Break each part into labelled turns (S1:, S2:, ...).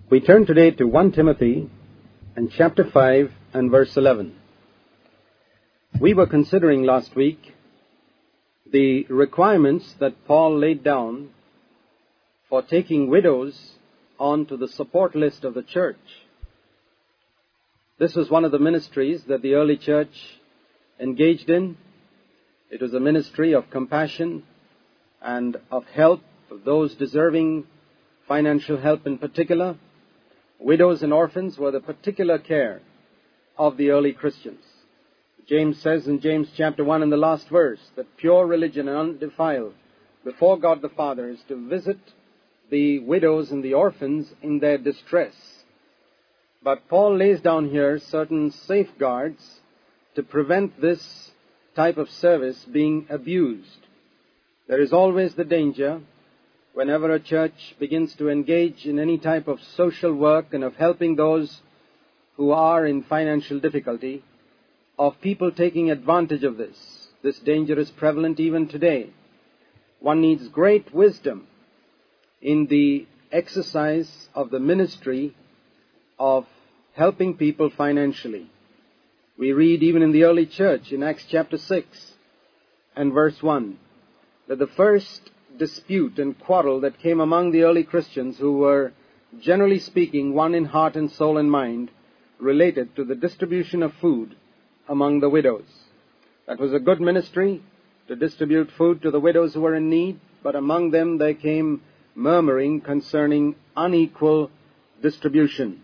S1: We turn today to 1 Timothy and chapter 5 and verse 11. We were considering last week the requirements that Paul laid down for taking widows onto the support list of the church. This was one of the ministries that the early church engaged in. It was a ministry of compassion and of help of those deserving financial help in particular. Widows and orphans were the particular care of the early Christians. James says in James chapter 1 in the last verse that pure religion and undefiled before God the Father is to visit the widows and the orphans in their distress. But Paul lays down here certain safeguards to prevent this type of service being abused. There is always the danger, whenever a church begins to engage in any type of social work and of helping those who are in financial difficulty, of people taking advantage of this. This danger is prevalent even today. One needs great wisdom in the exercise of the ministry of helping people financially. We read even in the early church in Acts chapter 6 and verse 1 that the first dispute and quarrel that came among the early Christians, who were, generally speaking, one in heart and soul and mind, related to the distribution of food among the widows. That was a good ministry, to distribute food to the widows who were in need, but among them there came murmuring concerning unequal distribution.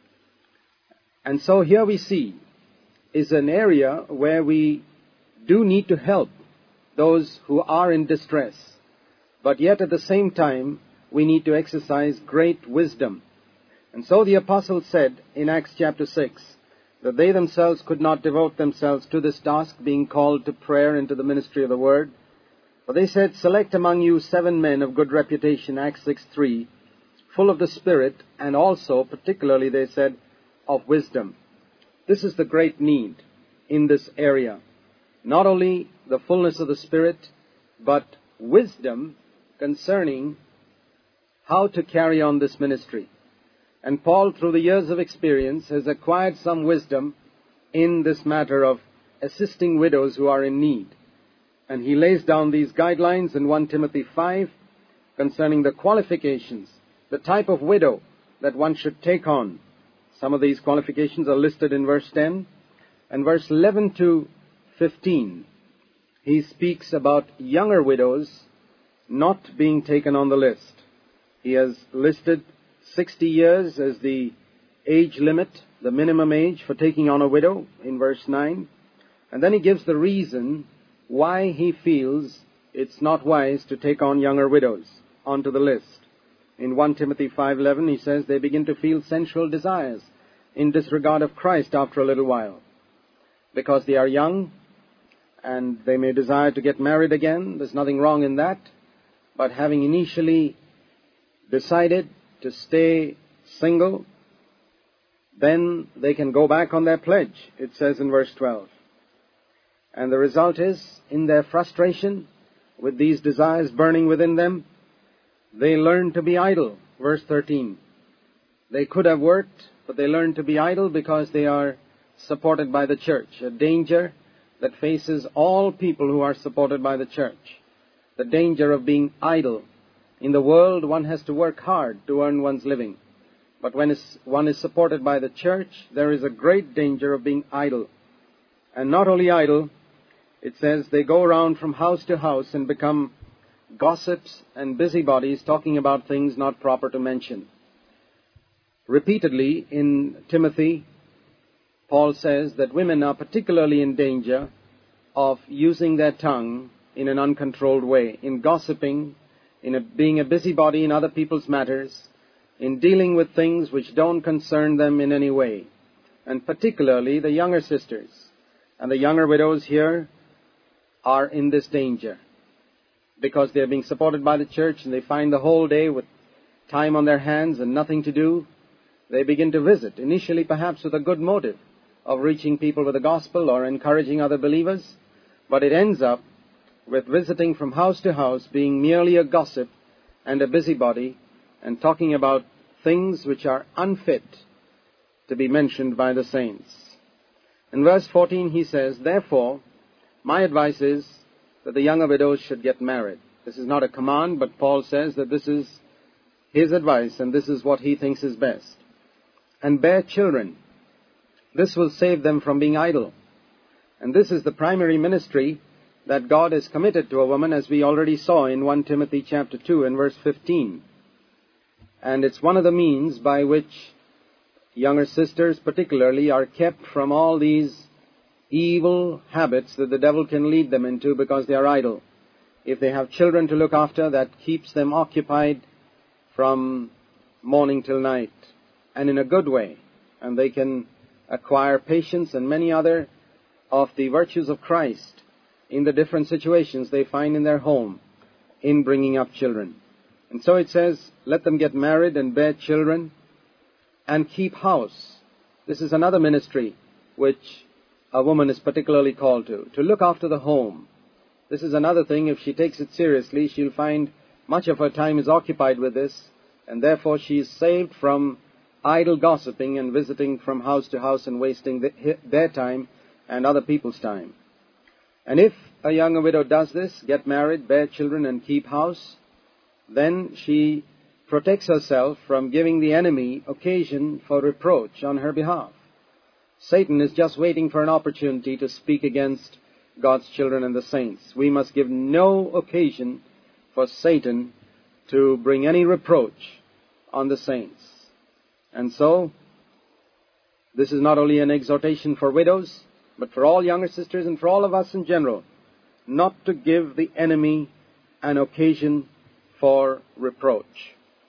S1: And so here we see is an area where we do need to help those who are in distress. But yet at the same time, we need to exercise great wisdom. And so the apostle said in Acts chapter 6 that they themselves could not devote themselves to this task, being called to prayer and to the ministry of the word. But they said, select among you 7 men of good reputation, Acts 6:3, full of the Spirit, and also, particularly, they said, of wisdom. This is the great need in this area. Not only the fullness of the Spirit, but wisdom concerning how to carry on this ministry. And Paul, through the years of experience, has acquired some wisdom in this matter of assisting widows who are in need. And he lays down these guidelines in 1 Timothy 5 concerning the qualifications, the type of widow that one should take on. Some of these qualifications are listed in verse 10. And verse 11 to 15, he speaks about younger widows not being taken on the list. He has listed 60 years as the age limit, the minimum age for taking on a widow in verse 9. And then he gives the reason why he feels it's not wise to take on younger widows onto the list. In 1 Timothy 5:11, he says they begin to feel sensual desires in disregard of Christ after a little while, because they are young and they may desire to get married again. There's nothing wrong in that. But having initially decided to stay single, then they can go back on their pledge, it says in verse 12. And the result is, in their frustration with these desires burning within them, they learn to be idle. Verse 13. They could have worked, but they learn to be idle because they are supported by the church. A danger that faces all people who are supported by the church. The danger of being idle. In the world, one has to work hard to earn one's living. But when one is supported by the church, there is a great danger of being idle. And not only idle, it says they go around from house to house and become gossips and busybodies, talking about things not proper to mention. Repeatedly in Timothy, Paul says that women are particularly in danger of using their tongue in an uncontrolled way, in gossiping, in being a busybody in other people's matters, in dealing with things which don't concern them in any way, and particularly the younger sisters. And the younger widows here are in this danger, because they are being supported by the church and they find the whole day with time on their hands and nothing to do. They begin to visit, initially perhaps with a good motive of reaching people with the gospel or encouraging other believers, but it ends up with visiting from house to house, being merely a gossip and a busybody, and talking about things which are unfit to be mentioned by the saints. In verse 14 he says, "Therefore, my advice is that the younger widows should get married." This is not a command, but Paul says that this is his advice and this is what he thinks is best. "And bear children. This will save them from being idle." And this is the primary ministry that God has committed to a woman, as we already saw in 1 Timothy chapter 2 and verse 15. And it's one of the means by which younger sisters particularly are kept from all these evil habits that the devil can lead them into because they are idle. If they have children to look after, that keeps them occupied from morning till night, and in a good way. And they can acquire patience and many other of the virtues of Christ in the different situations they find in their home in bringing up children. And so it says, let them get married and bear children and keep house. This is another ministry which a woman is particularly called to look after the home. This is another thing. If she takes it seriously, she'll find much of her time is occupied with this, and therefore she is saved from idle gossiping and visiting from house to house and wasting their time and other people's time. And if a younger widow does this, get married, bear children, and keep house, then she protects herself from giving the enemy occasion for reproach on her behalf. Satan is just waiting for an opportunity to speak against God's children and the saints. We must give no occasion for Satan to bring any reproach on the saints. And so, this is not only an exhortation for widows, but for all younger sisters and for all of us in general, not to give the enemy an occasion for reproach.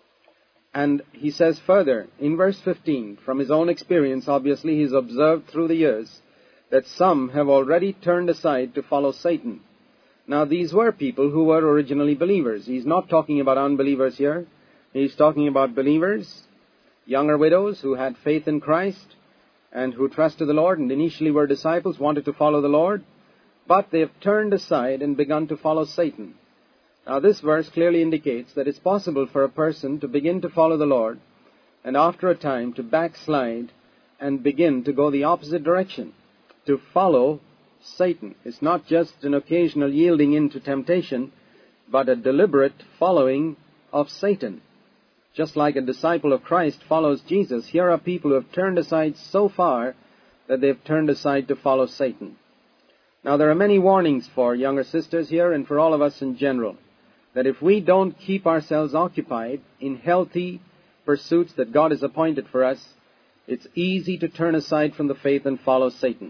S1: And he says further, in verse 15, from his own experience, obviously, he's observed through the years that some have already turned aside to follow Satan. Now, these were people who were originally believers. He's not talking about unbelievers here. He's talking about believers, younger widows who had faith in Christ and who trusted the Lord and initially were disciples, wanted to follow the Lord, but they have turned aside and begun to follow Satan. Now, this verse clearly indicates that it's possible for a person to begin to follow the Lord and after a time to backslide and begin to go the opposite direction, to follow Satan. It's not just an occasional yielding into temptation, but a deliberate following of Satan. Just like a disciple of Christ follows Jesus, here are people who have turned aside so far that they've turned aside to follow Satan. Now, there are many warnings for younger sisters here and for all of us in general, that if we don't keep ourselves occupied in healthy pursuits that God has appointed for us, it's easy to turn aside from the faith and follow Satan.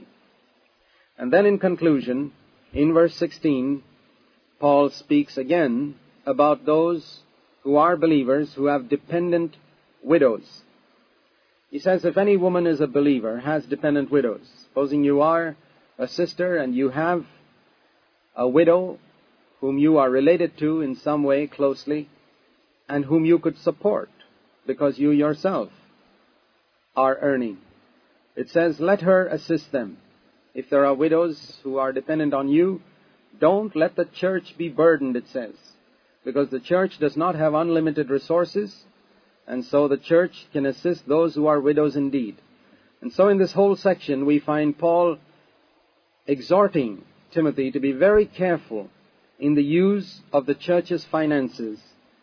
S1: And then in conclusion, in verse 16, Paul speaks again about those who are believers who have dependent widows. He says, if any woman is a believer, has dependent widows, supposing you are a sister and you have a widow whom you are related to in some way closely and whom you could support because you yourself are earning, it says, let her assist them. If there are widows who are dependent on you, don't let the church be burdened, it says, because the church does not have unlimited resources, and so the church can assist those who are widows indeed. And so in this whole section we find Paul exhorting Timothy to be very careful in the use of the church's finances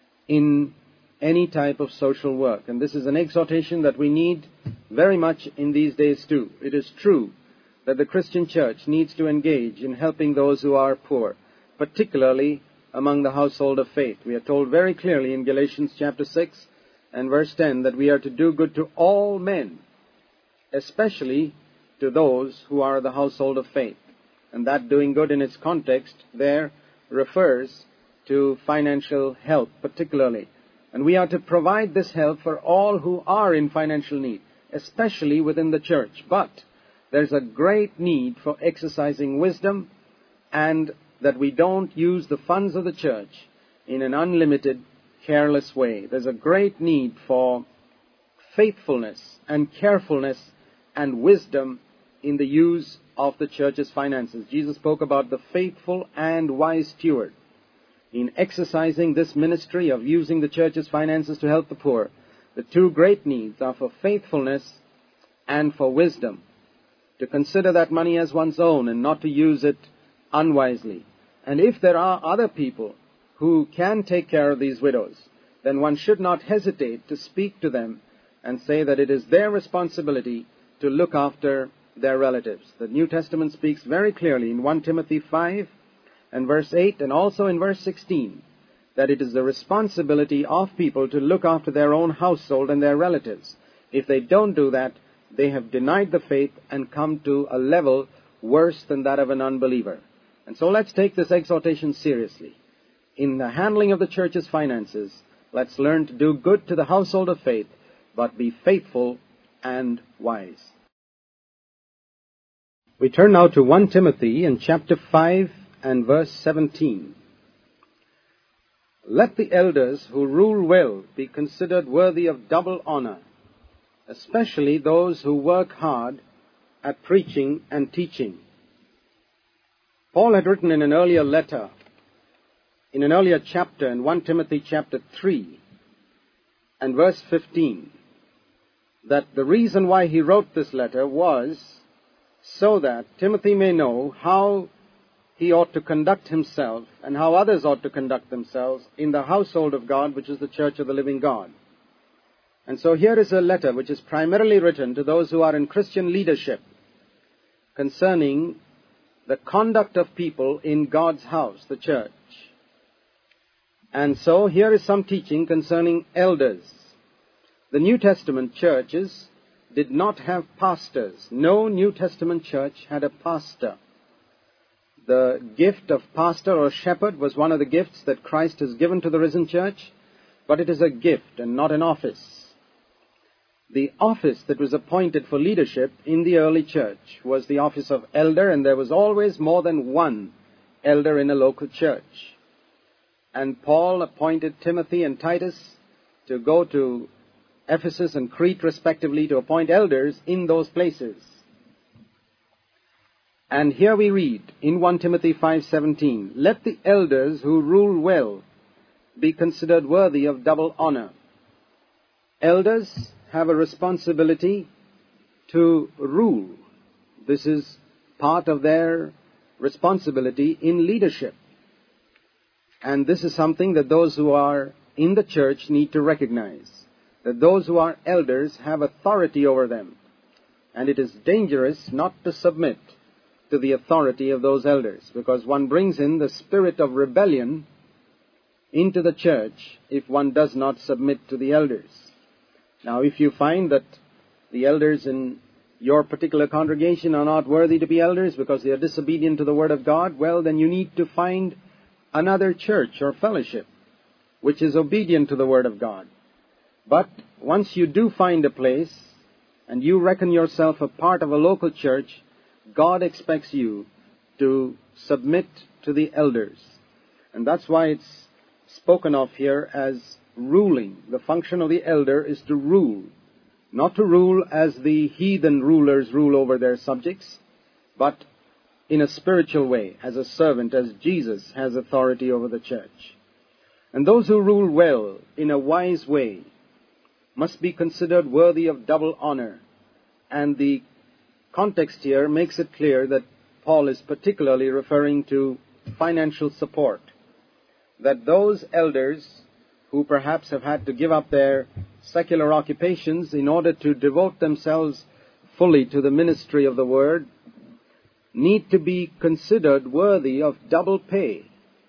S1: in any type of social work. And this is an exhortation that we need very much in these days too. It is true that the Christian church needs to engage in helping those who are poor, particularly among the household of faith. We are told very clearly in Galatians chapter 6 and verse 10 that we are to do good to all men, especially to those who are the household of faith. And that doing good in its context there refers to financial help particularly. And we are to provide this help for all who are in financial need, especially within the church. But there's a great need for exercising wisdom and that we don't use the funds of the church in an unlimited, careless way. There's a great need for faithfulness and carefulness and wisdom in the use of the church's finances. Jesus spoke about the faithful and wise steward. In exercising this ministry of using the church's finances to help the poor, The two great needs are for faithfulness and for wisdom, to consider that money as one's own and not to use it unwisely. And if there are other people who can take care of these widows, then one should not hesitate to speak to them and say that it is their responsibility to look after their relatives. The New Testament speaks very clearly in 1 Timothy 5 and verse 8 and also in verse 16 that it is the responsibility of people to look after their own household and their relatives. If they don't do that, they have denied the faith and come to a level worse than that of an unbeliever. And so let's take this exhortation seriously. In the handling of the church's finances, let's learn to do good to the household of faith, but be faithful and wise. We turn now to 1 Timothy in chapter 5 and verse 17. Let the elders who rule well be considered worthy of double honor, especially those who work hard at preaching and teaching. Paul had written in an earlier letter, in an earlier chapter, in 1 Timothy chapter 3 and verse 15, that the reason why he wrote this letter was so that Timothy may know how he ought to conduct himself and how others ought to conduct themselves in the household of God, which is the church of the living God. And so here is a letter which is primarily written to those who are in Christian leadership concerning the conduct of people in God's house, the church. And so here is some teaching concerning elders. The New Testament churches did not have pastors. No New Testament church had a pastor. The gift of pastor or shepherd was one of the gifts that Christ has given to the risen church, but it is a gift and not an office. The office that was appointed for leadership in the early church was the office of elder, and there was always more than one elder in a local church. And Paul appointed Timothy and Titus to go to Ephesus and Crete respectively to appoint elders in those places. And here we read in 1 Timothy 5:17, let the elders who rule well be considered worthy of double honor. Elders have a responsibility to rule. This is part of their responsibility in leadership. And this is something that those who are in the church need to recognize, that those who are elders have authority over them. And it is dangerous not to submit to the authority of those elders, because one brings in the spirit of rebellion into the church if one does not submit to the elders. Now, if you find that the elders in your particular congregation are not worthy to be elders because they are disobedient to the Word of God, well, then you need to find another church or fellowship which is obedient to the Word of God. But once you do find a place and you reckon yourself a part of a local church, God expects you to submit to the elders. And that's why it's spoken of here as ruling. The function of the elder is to rule. Not to rule as the heathen rulers rule over their subjects, but in a spiritual way, as a servant, as Jesus has authority over the church. And those who rule well in a wise way must be considered worthy of double honor. And the context here makes it clear that Paul is particularly referring to financial support. That those elders who perhaps have had to give up their secular occupations in order to devote themselves fully to the ministry of the Word need to be considered worthy of double pay.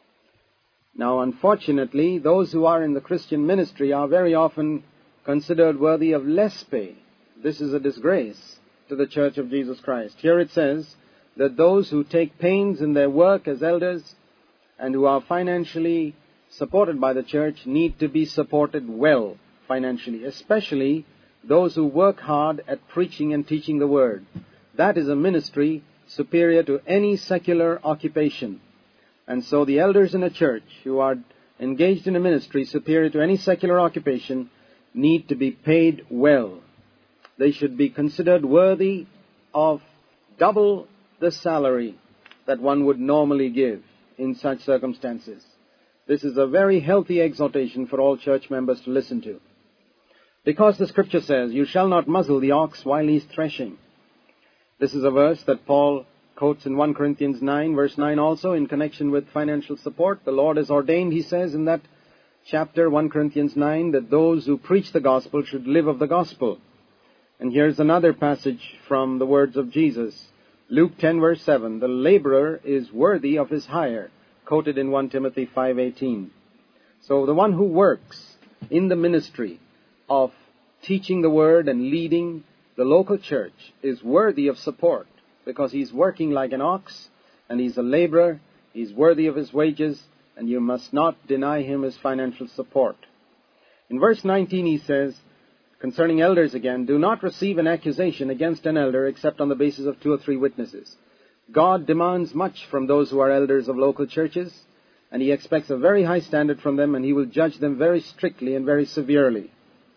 S1: Now, unfortunately, those who are in the Christian ministry are very often considered worthy of less pay. This is a disgrace to the Church of Jesus Christ. Here it says that those who take pains in their work as elders and who are financially supported by the church need to be supported well financially, especially those who work hard at preaching and teaching the Word. That is a ministry superior to any secular occupation. And so the elders in a church who are engaged in a ministry superior to any secular occupation need to be paid well. They should be considered worthy of double the salary that one would normally give in such circumstances. This is a very healthy exhortation for all church members to listen to. Because the Scripture says, "You shall not muzzle the ox while he is threshing." This is a verse that Paul quotes in 1 Corinthians 9, verse 9 also, in connection with financial support. The Lord has ordained, he says in that chapter, 1 Corinthians 9, that those who preach the gospel should live of the gospel. And here's another passage from the words of Jesus. Luke 10, verse 7, "The laborer is worthy of his hire," quoted in 1 Timothy 5:18. So the one who works in the ministry of teaching the word and leading the local church is worthy of support, because he's working like an ox, and he's a laborer, he's worthy of his wages, and you must not deny him his financial support. In verse 19 he says, concerning elders again, "Do not receive an accusation against an elder except on the basis of 2 or 3 witnesses." God demands much from those who are elders of local churches, and he expects a very high standard from them, and he will judge them very strictly and very severely.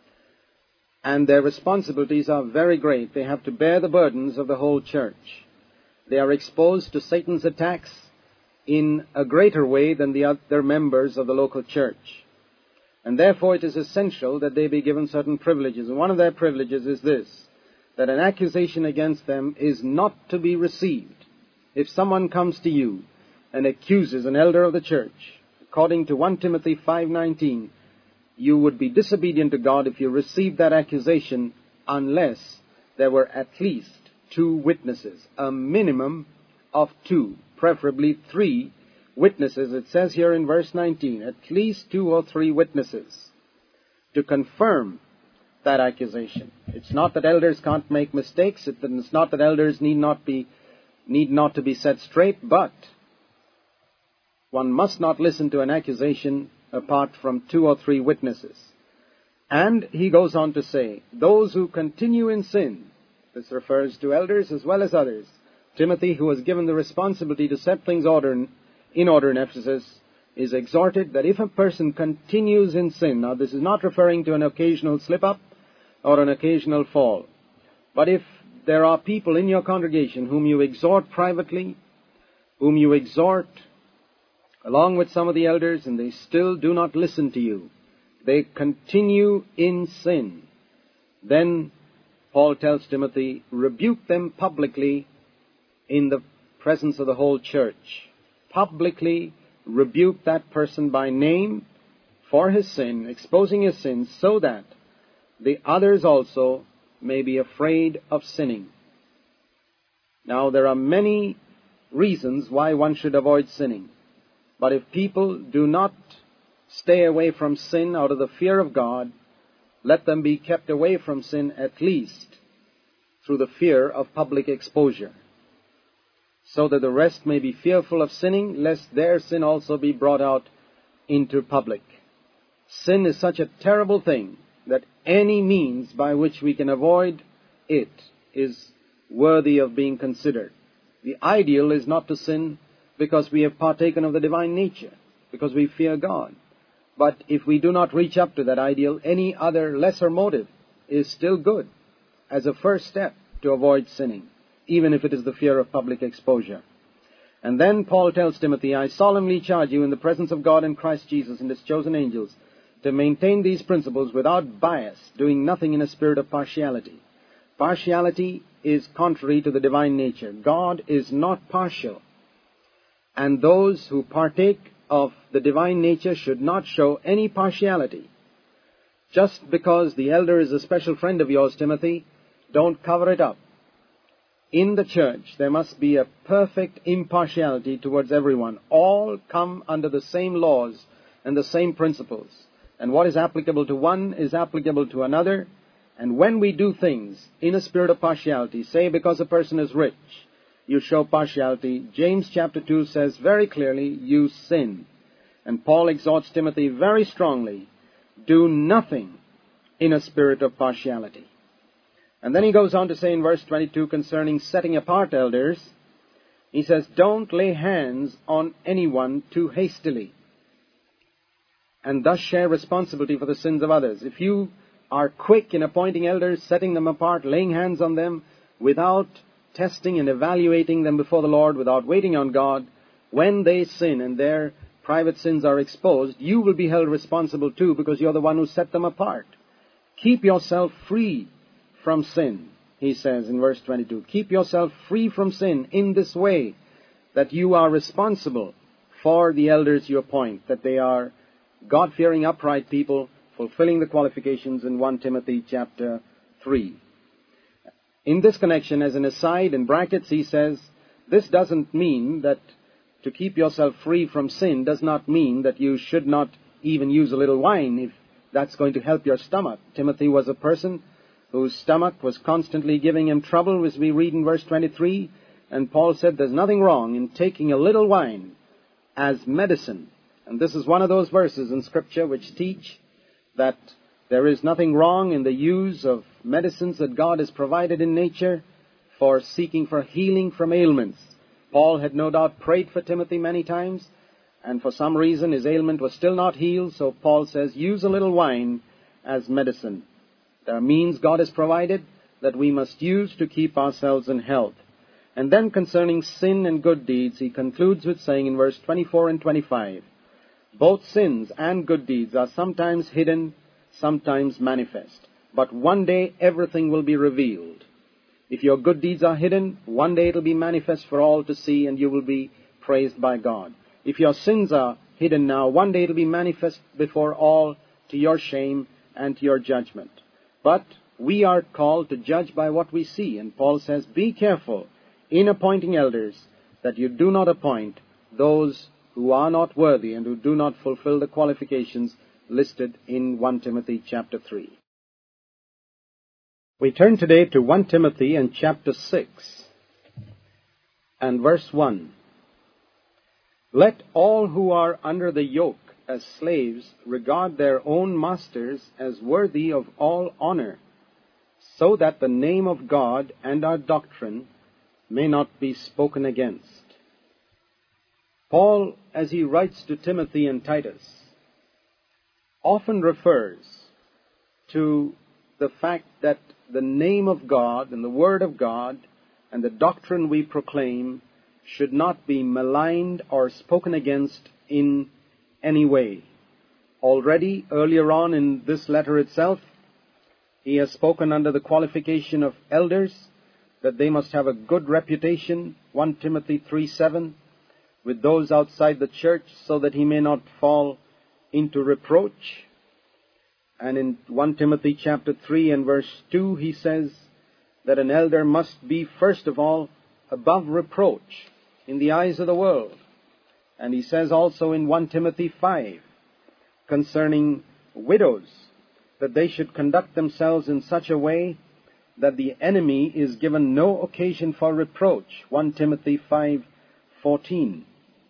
S1: And their responsibilities are very great. They have to bear the burdens of the whole church. They are exposed to Satan's attacks in a greater way than the other members of the local church. And therefore it is essential that they be given certain privileges. And one of their privileges is this, that an accusation against them is not to be received. If someone comes to you and accuses an elder of the church, according to 1 Timothy 5:19, you would be disobedient to God if you received that accusation unless there were at least 2 witnesses, a minimum of 2, preferably 3 witnesses. It says here in verse 19, at least 2 or 3 witnesses to confirm that accusation. It's not that elders can't make mistakes. It's not that elders need not to be set straight, but one must not listen to an accusation apart from 2 or 3 witnesses. And he goes on to say, those who continue in sin, this refers to elders as well as others. Timothy, who was given the responsibility to set things in order in Ephesus, is exhorted that if a person continues in sin, now this is not referring to an occasional slip-up or an occasional fall, but if there are people in your congregation whom you exhort privately, whom you exhort along with some of the elders, and they still do not listen to you, they continue in sin, then Paul tells Timothy, rebuke them publicly in the presence of the whole church. Publicly rebuke that person by name for his sin, exposing his sin, so that the others also may be afraid of sinning. Now, there are many reasons why one should avoid sinning. But if people do not stay away from sin out of the fear of God, let them be kept away from sin at least through the fear of public exposure, so that the rest may be fearful of sinning, lest their sin also be brought out into public. Sin is such a terrible thing that any means by which we can avoid it is worthy of being considered. The ideal is not to sin because we have partaken of the divine nature, because we fear God. But if we do not reach up to that ideal, any other lesser motive is still good as a first step to avoid sinning, even if it is the fear of public exposure. And then Paul tells Timothy, I solemnly charge you in the presence of God and Christ Jesus and his chosen angels to maintain these principles without bias, doing nothing in a spirit of partiality. Partiality is contrary to the divine nature. God is not partial. And those who partake of the divine nature should not show any partiality. Just because the elder is a special friend of yours, Timothy, don't cover it up. In the church, there must be a perfect impartiality towards everyone. All come under the same laws and the same principles. And what is applicable to one is applicable to another. And when we do things in a spirit of partiality, say because a person is rich, you show partiality, James chapter 2 says very clearly, you sin. And Paul exhorts Timothy very strongly, do nothing in a spirit of partiality. And then he goes on to say in verse 22 concerning setting apart elders, he says, don't lay hands on anyone too hastily, and thus share responsibility for the sins of others. If you are quick in appointing elders, setting them apart, laying hands on them without testing and evaluating them before the Lord, without waiting on God, when they sin and their private sins are exposed, you will be held responsible too, because you're the one who set them apart. Keep yourself free from sin, he says in verse 22. Keep yourself free from sin in this way, that you are responsible for the elders you appoint, that they are God-fearing, upright people, fulfilling the qualifications in 1 Timothy chapter 3. In this connection, as an aside, in brackets, he says, this doesn't mean that to keep yourself free from sin does not mean that you should not even use a little wine if that's going to help your stomach. Timothy was a person whose stomach was constantly giving him trouble, as we read in verse 23, and Paul said there's nothing wrong in taking a little wine as medicine. And this is one of those verses in Scripture which teach that there is nothing wrong in the use of medicines that God has provided in nature for seeking for healing from ailments. Paul had no doubt prayed for Timothy many times, and for some reason his ailment was still not healed, so Paul says, use a little wine as medicine. There are means God has provided that we must use to keep ourselves in health. And then concerning sin and good deeds, he concludes with saying in verse 24 and 25, both sins and good deeds are sometimes hidden, sometimes manifest. But one day everything will be revealed. If your good deeds are hidden, one day it will be manifest for all to see, and you will be praised by God. If your sins are hidden now, one day it will be manifest before all to your shame and to your judgment. But we are called to judge by what we see. And Paul says, be careful in appointing elders that you do not appoint those who are not worthy and who do not fulfill the qualifications listed in 1 Timothy chapter 3. We turn today to 1 Timothy and chapter 6 and verse 1. Let all who are under the yoke as slaves regard their own masters as worthy of all honor, so that the name of God and our doctrine may not be spoken against. Paul, as he writes to Timothy and Titus, often refers to the fact that the name of God and the Word of God and the doctrine we proclaim should not be maligned or spoken against in any way. Already, earlier on in this letter itself, he has spoken under the qualification of elders that they must have a good reputation, 1 Timothy 3:7, with those outside the church, so that he may not fall into reproach. And in 1 Timothy chapter 3 and verse 2, he says that an elder must be, first of all, above reproach in the eyes of the world. And he says also in 1 Timothy 5, concerning widows, that they should conduct themselves in such a way that the enemy is given no occasion for reproach. 1 Timothy 5:14.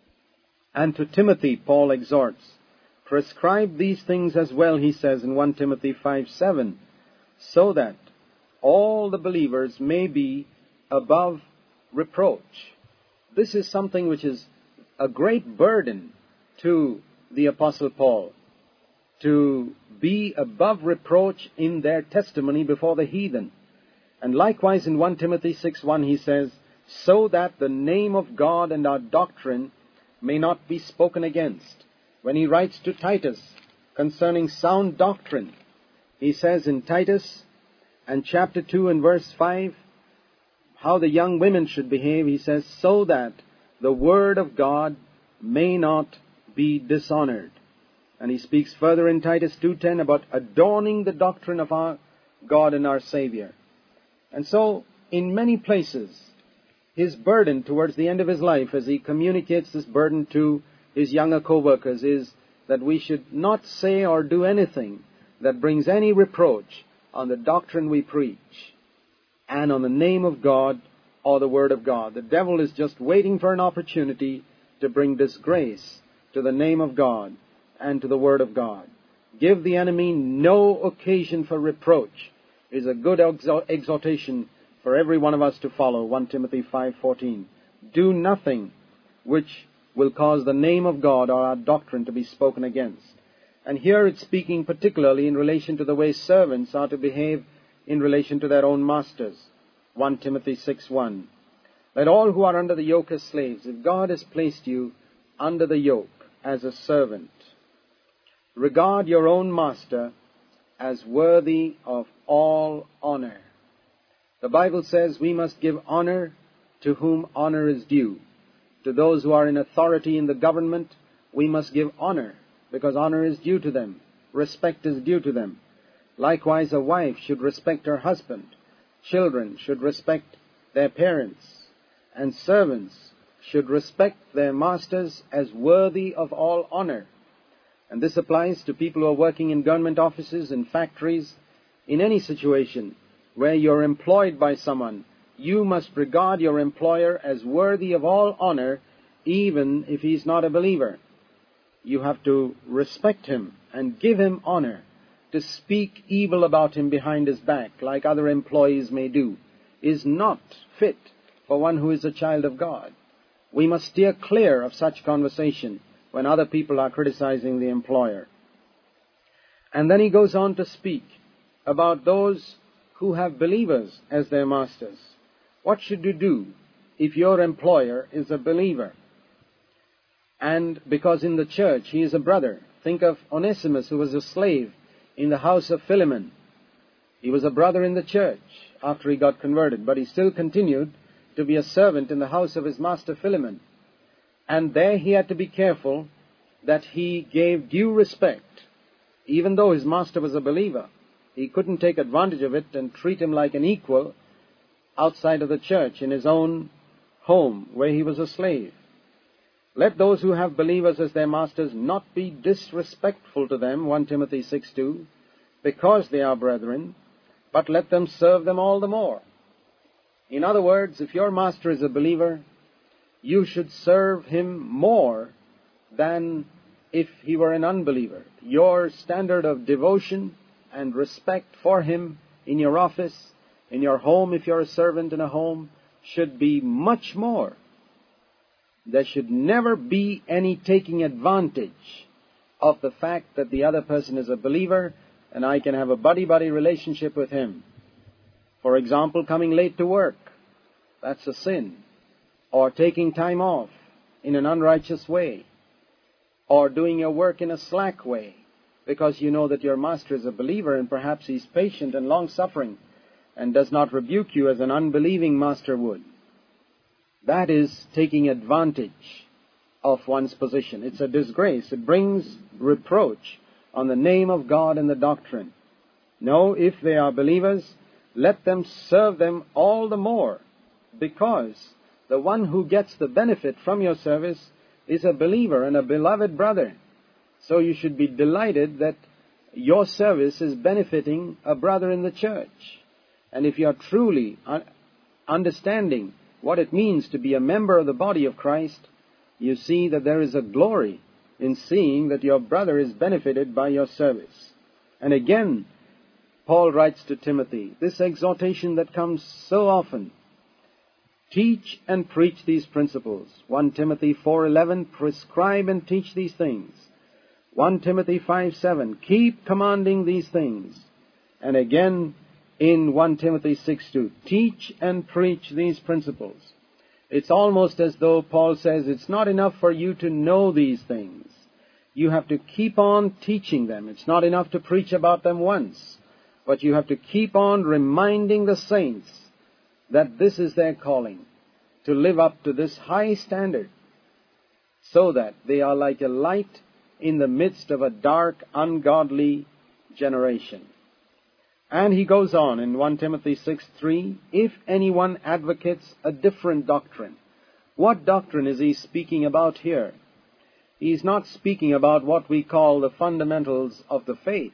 S1: And to Timothy, Paul exhorts, prescribe these things as well, he says in 1 Timothy 5:7, so that all the believers may be above reproach. This is something which is a great burden to the Apostle Paul, to be above reproach in their testimony before the heathen. And likewise in 1 Timothy 6:1 he says, so that the name of God and our doctrine may not be spoken against. When he writes to Titus concerning sound doctrine, he says in Titus and chapter 2 and verse 5, how the young women should behave, he says, so that the word of God may not be dishonored. And he speaks further in Titus 2:10 about adorning the doctrine of our God and our Savior. And so, in many places, his burden towards the end of his life, as he communicates this burden to his younger co-workers, is that we should not say or do anything that brings any reproach on the doctrine we preach and on the name of God or the Word of God. The devil is just waiting for an opportunity to bring disgrace to the name of God and to the Word of God. Give the enemy no occasion for reproach is a good exhortation for every one of us to follow. 1 Timothy 5:14. Do nothing which will cause the name of God or our doctrine to be spoken against. And here it's speaking particularly in relation to the way servants are to behave in relation to their own masters. 1 Timothy 6:1. Let all who are under the yoke as slaves, if God has placed you under the yoke as a servant, regard your own master as worthy of all honor. The Bible says we must give honor to whom honor is due. To those who are in authority in the government, we must give honor, because honor is due to them. Respect is due to them. Likewise, a wife should respect her husband. Children should respect their parents. And servants should respect their masters as worthy of all honor. And this applies to people who are working in government offices, in factories, in any situation where you're employed by someone. You must regard your employer as worthy of all honor, even if he's not a believer. You have to respect him and give him honor. To speak evil about him behind his back, like other employees may do, is not fit for one who is a child of God. We must steer clear of such conversation when other people are criticizing the employer. And then he goes on to speak about those who have believers as their masters. What should you do if your employer is a believer? And because in the church he is a brother. Think of Onesimus, who was a slave in the house of Philemon. He was a brother in the church after he got converted, but he still continued to be a servant in the house of his master Philemon. And there he had to be careful that he gave due respect. Even though his master was a believer, he couldn't take advantage of it and treat him like an equal outside of the church, in his own home where he was a slave. Let those who have believers as their masters not be disrespectful to them, 1 Timothy 6:2, because they are brethren, but let them serve them all the more. In other words, if your master is a believer, you should serve him more than if he were an unbeliever. Your standard of devotion and respect for him in your office, in your home, if you're a servant in a home, should be much more. There should never be any taking advantage of the fact that the other person is a believer and I can have a buddy-buddy relationship with him. For example, coming late to work, that's a sin. Or taking time off in an unrighteous way. Or doing your work in a slack way, because you know that your master is a believer and perhaps he's patient and long-suffering and does not rebuke you as an unbelieving master would. That is taking advantage of one's position. It's a disgrace. It brings reproach on the name of God and the doctrine. No, if they are believers, let them serve them all the more, because the one who gets the benefit from your service is a believer and a beloved brother. So you should be delighted that your service is benefiting a brother in the church. And if you are truly understanding what it means to be a member of the body of Christ, you see that there is a glory in seeing that your brother is benefited by your service. And again, Paul writes to Timothy, this exhortation that comes so often, teach and preach these principles. 1 Timothy 4:11, prescribe and teach these things. 1 Timothy 5:7, keep commanding these things. And again, in 1 Timothy 6:2, teach and preach these principles. It's almost as though Paul says it's not enough for you to know these things. You have to keep on teaching them. It's not enough to preach about them once, but you have to keep on reminding the saints that this is their calling, to live up to this high standard, so that they are like a light in the midst of a dark, ungodly generation. And he goes on in 1 Timothy 6:3, if anyone advocates a different doctrine. What doctrine is he speaking about here? He's not speaking about what we call the fundamentals of the faith.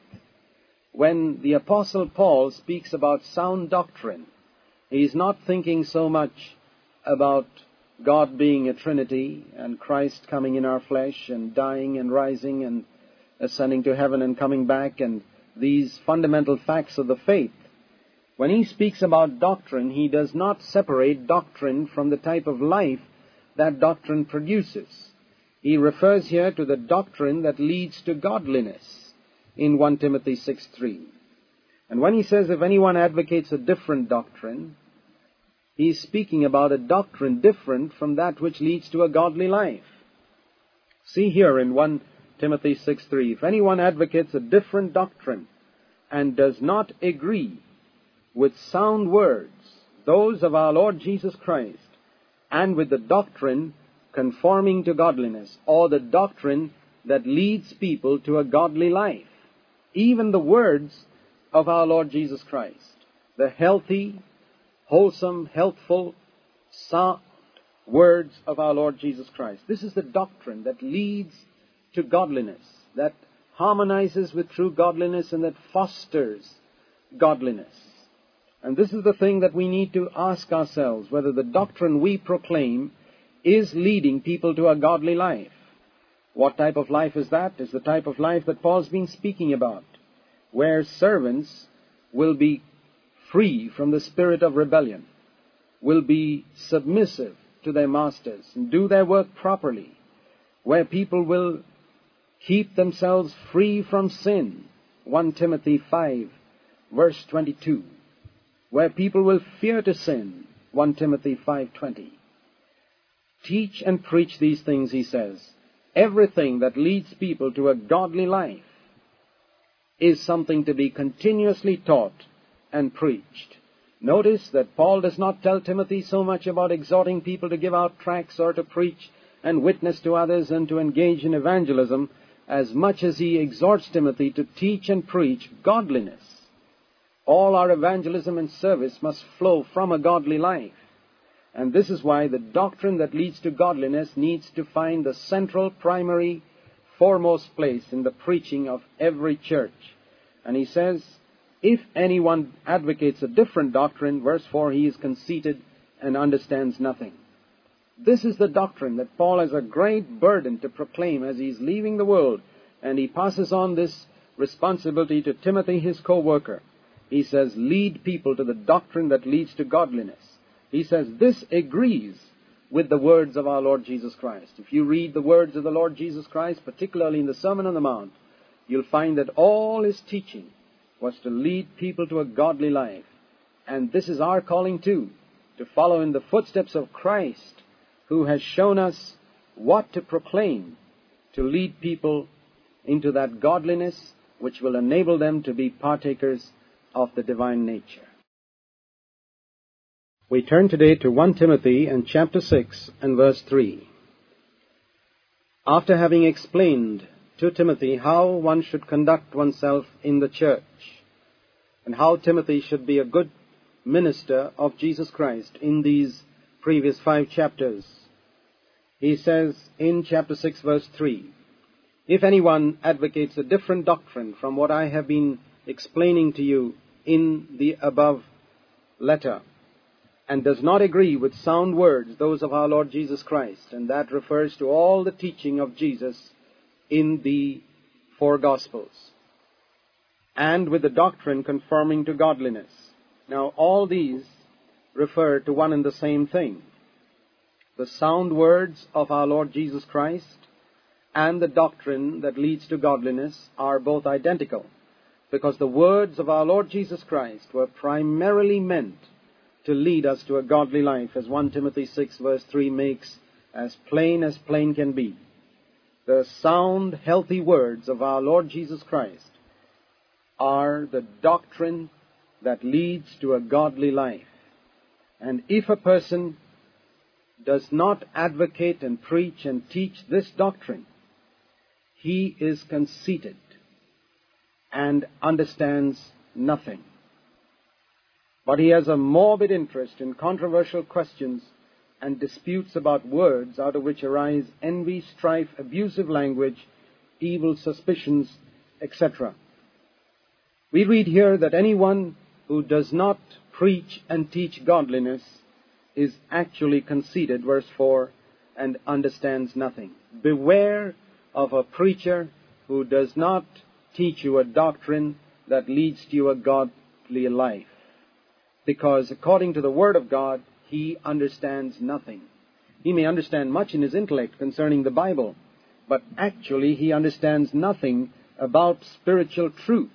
S1: When the Apostle Paul speaks about sound doctrine, he's not thinking so much about God being a Trinity and Christ coming in our flesh and dying and rising and ascending to heaven and coming back and these fundamental facts of the faith. When he speaks about doctrine, he does not separate doctrine from the type of life that doctrine produces. He refers here to the doctrine that leads to godliness in 1 Timothy 6:3. And when he says if anyone advocates a different doctrine, he's speaking about a doctrine different from that which leads to a godly life. See here in 1 Timothy 6:3, if anyone advocates a different doctrine and does not agree with sound words, those of our Lord Jesus Christ, and with the doctrine conforming to godliness, or the doctrine that leads people to a godly life. Even the words of our Lord Jesus Christ, the healthy, wholesome, healthful, sound words of our Lord Jesus Christ. This is the doctrine that leads to godliness, that harmonizes with true godliness and that fosters godliness. And this is the thing that we need to ask ourselves, whether the doctrine we proclaim is leading people to a godly life. What type of life is that? Is the type of life that Paul's been speaking about, where servants will be free from the spirit of rebellion, will be submissive to their masters and do their work properly, where people will keep themselves free from sin, 1 Timothy 5, verse 22, where people will fear to sin, 1 Timothy 5:20. Teach and preach these things, he says. Everything that leads people to a godly life is something to be continuously taught and preached. Notice that Paul does not tell Timothy so much about exhorting people to give out tracts or to preach and witness to others and to engage in evangelism, as much as he exhorts Timothy to teach and preach godliness. All our evangelism and service must flow from a godly life. And this is why the doctrine that leads to godliness needs to find the central, primary, foremost place in the preaching of every church. And he says, if anyone advocates a different doctrine, verse 4, he is conceited and understands nothing. This is the doctrine that Paul has a great burden to proclaim as he's leaving the world, and he passes on this responsibility to Timothy, his co-worker. He says, lead people to the doctrine that leads to godliness. He says, this agrees with the words of our Lord Jesus Christ. If you read the words of the Lord Jesus Christ, particularly in the Sermon on the Mount, you'll find that all his teaching was to lead people to a godly life. And this is our calling too, to follow in the footsteps of Christ, who has shown us what to proclaim to lead people into that godliness which will enable them to be partakers of the divine nature. We turn today to 1 Timothy and chapter 6 and verse 3. After having explained to Timothy how one should conduct oneself in the church, and how Timothy should be a good minister of Jesus Christ in these previous 5 chapters, he says in chapter 6, verse 3, if anyone advocates a different doctrine from what I have been explaining to you in the above letter, and does not agree with sound words, those of our Lord Jesus Christ, and that refers to all the teaching of Jesus in the 4 Gospels, and with the doctrine conforming to godliness. Now, all these refer to one and the same thing. The sound words of our Lord Jesus Christ and the doctrine that leads to godliness are both identical, because the words of our Lord Jesus Christ were primarily meant to lead us to a godly life, as 1 Timothy 6, verse 3 makes as plain can be. The sound, healthy words of our Lord Jesus Christ are the doctrine that leads to a godly life. And if a person does not advocate and preach and teach this doctrine, he is conceited and understands nothing. But he has a morbid interest in controversial questions and disputes about words out of which arise envy, strife, abusive language, evil suspicions, etc. We read here that anyone who does not preach and teach godliness is actually conceited, verse 4, and understands nothing. Beware of a preacher who does not teach you a doctrine that leads to a godly life, because according to the Word of God, he understands nothing. He may understand much in his intellect concerning the Bible, but actually he understands nothing about spiritual truth,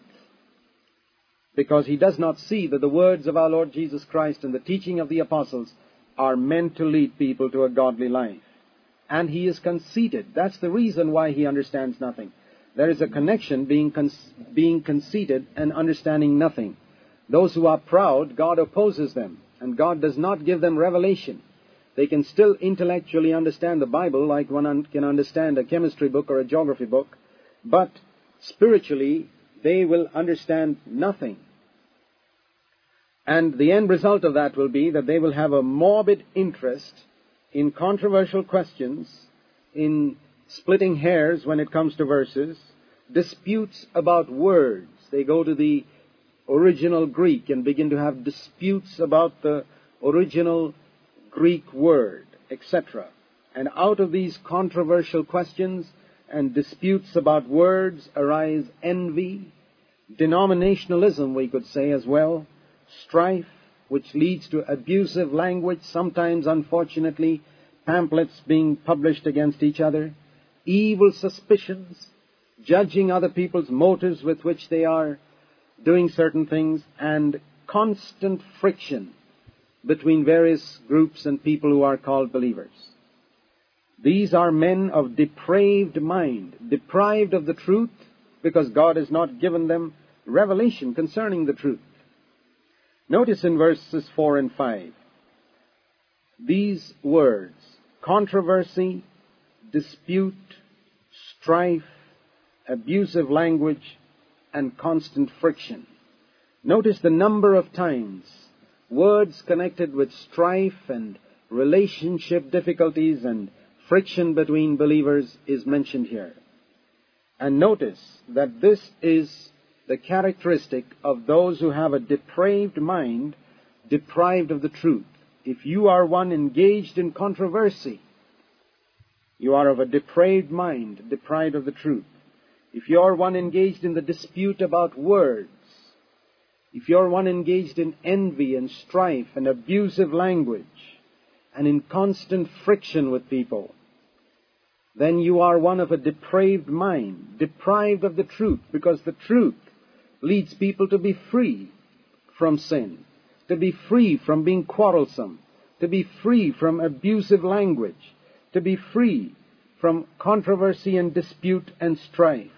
S1: because he does not see that the words of our Lord Jesus Christ and the teaching of the apostles are meant to lead people to a godly life. And he is conceited. That's the reason why he understands nothing. There is a connection being conceited and understanding nothing. Those who are proud, God opposes them, and God does not give them revelation. They can still intellectually understand the Bible like one can understand a chemistry book or a geography book, but spiritually they will understand nothing. And the end result of that will be that they will have a morbid interest in controversial questions, in splitting hairs when it comes to verses, disputes about words. They go to the original Greek and begin to have disputes about the original Greek word, etc. And out of these controversial questions and disputes about words arise envy, denominationalism, we could say as well, strife, which leads to abusive language, sometimes, unfortunately, pamphlets being published against each other, evil suspicions, judging other people's motives with which they are doing certain things, and constant friction between various groups and people who are called believers. These are men of depraved mind, deprived of the truth, because God has not given them revelation concerning the truth. Notice in verses 4 and 5, these words, controversy, dispute, strife, abusive language, and constant friction. Notice the number of times words connected with strife and relationship difficulties and friction between believers is mentioned here. And notice that this is the characteristic of those who have a depraved mind, deprived of the truth. If you are one engaged in controversy, you are of a depraved mind, deprived of the truth. If you are one engaged in the dispute about words, if you are one engaged in envy and strife and abusive language and in constant friction with people, then you are one of a depraved mind, deprived of the truth, because the truth leads people to be free from sin, to be free from being quarrelsome, to be free from abusive language, to be free from controversy and dispute and strife.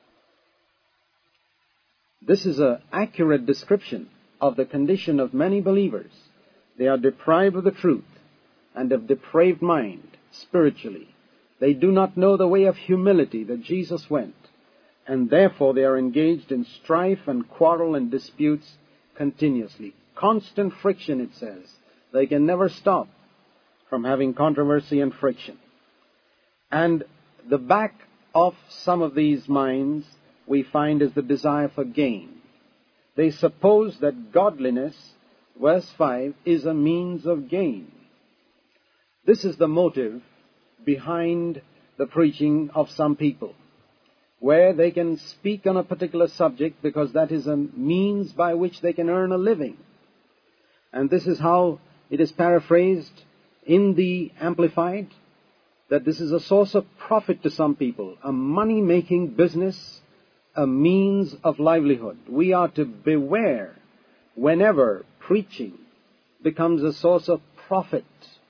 S1: This is an accurate description of the condition of many believers. They are deprived of the truth and of depraved mind spiritually. They do not know the way of humility that Jesus went, and therefore they are engaged in strife and quarrel and disputes continuously. Constant friction, it says. They can never stop from having controversy and friction. And the back of some of these minds we find is the desire for gain. They suppose that godliness, verse 5, is a means of gain. This is the motive behind the preaching of some people, where they can speak on a particular subject because that is a means by which they can earn a living. And this is how it is paraphrased in the Amplified, that this is a source of profit to some people, a money-making business, a means of livelihood. We are to beware whenever preaching becomes a source of profit,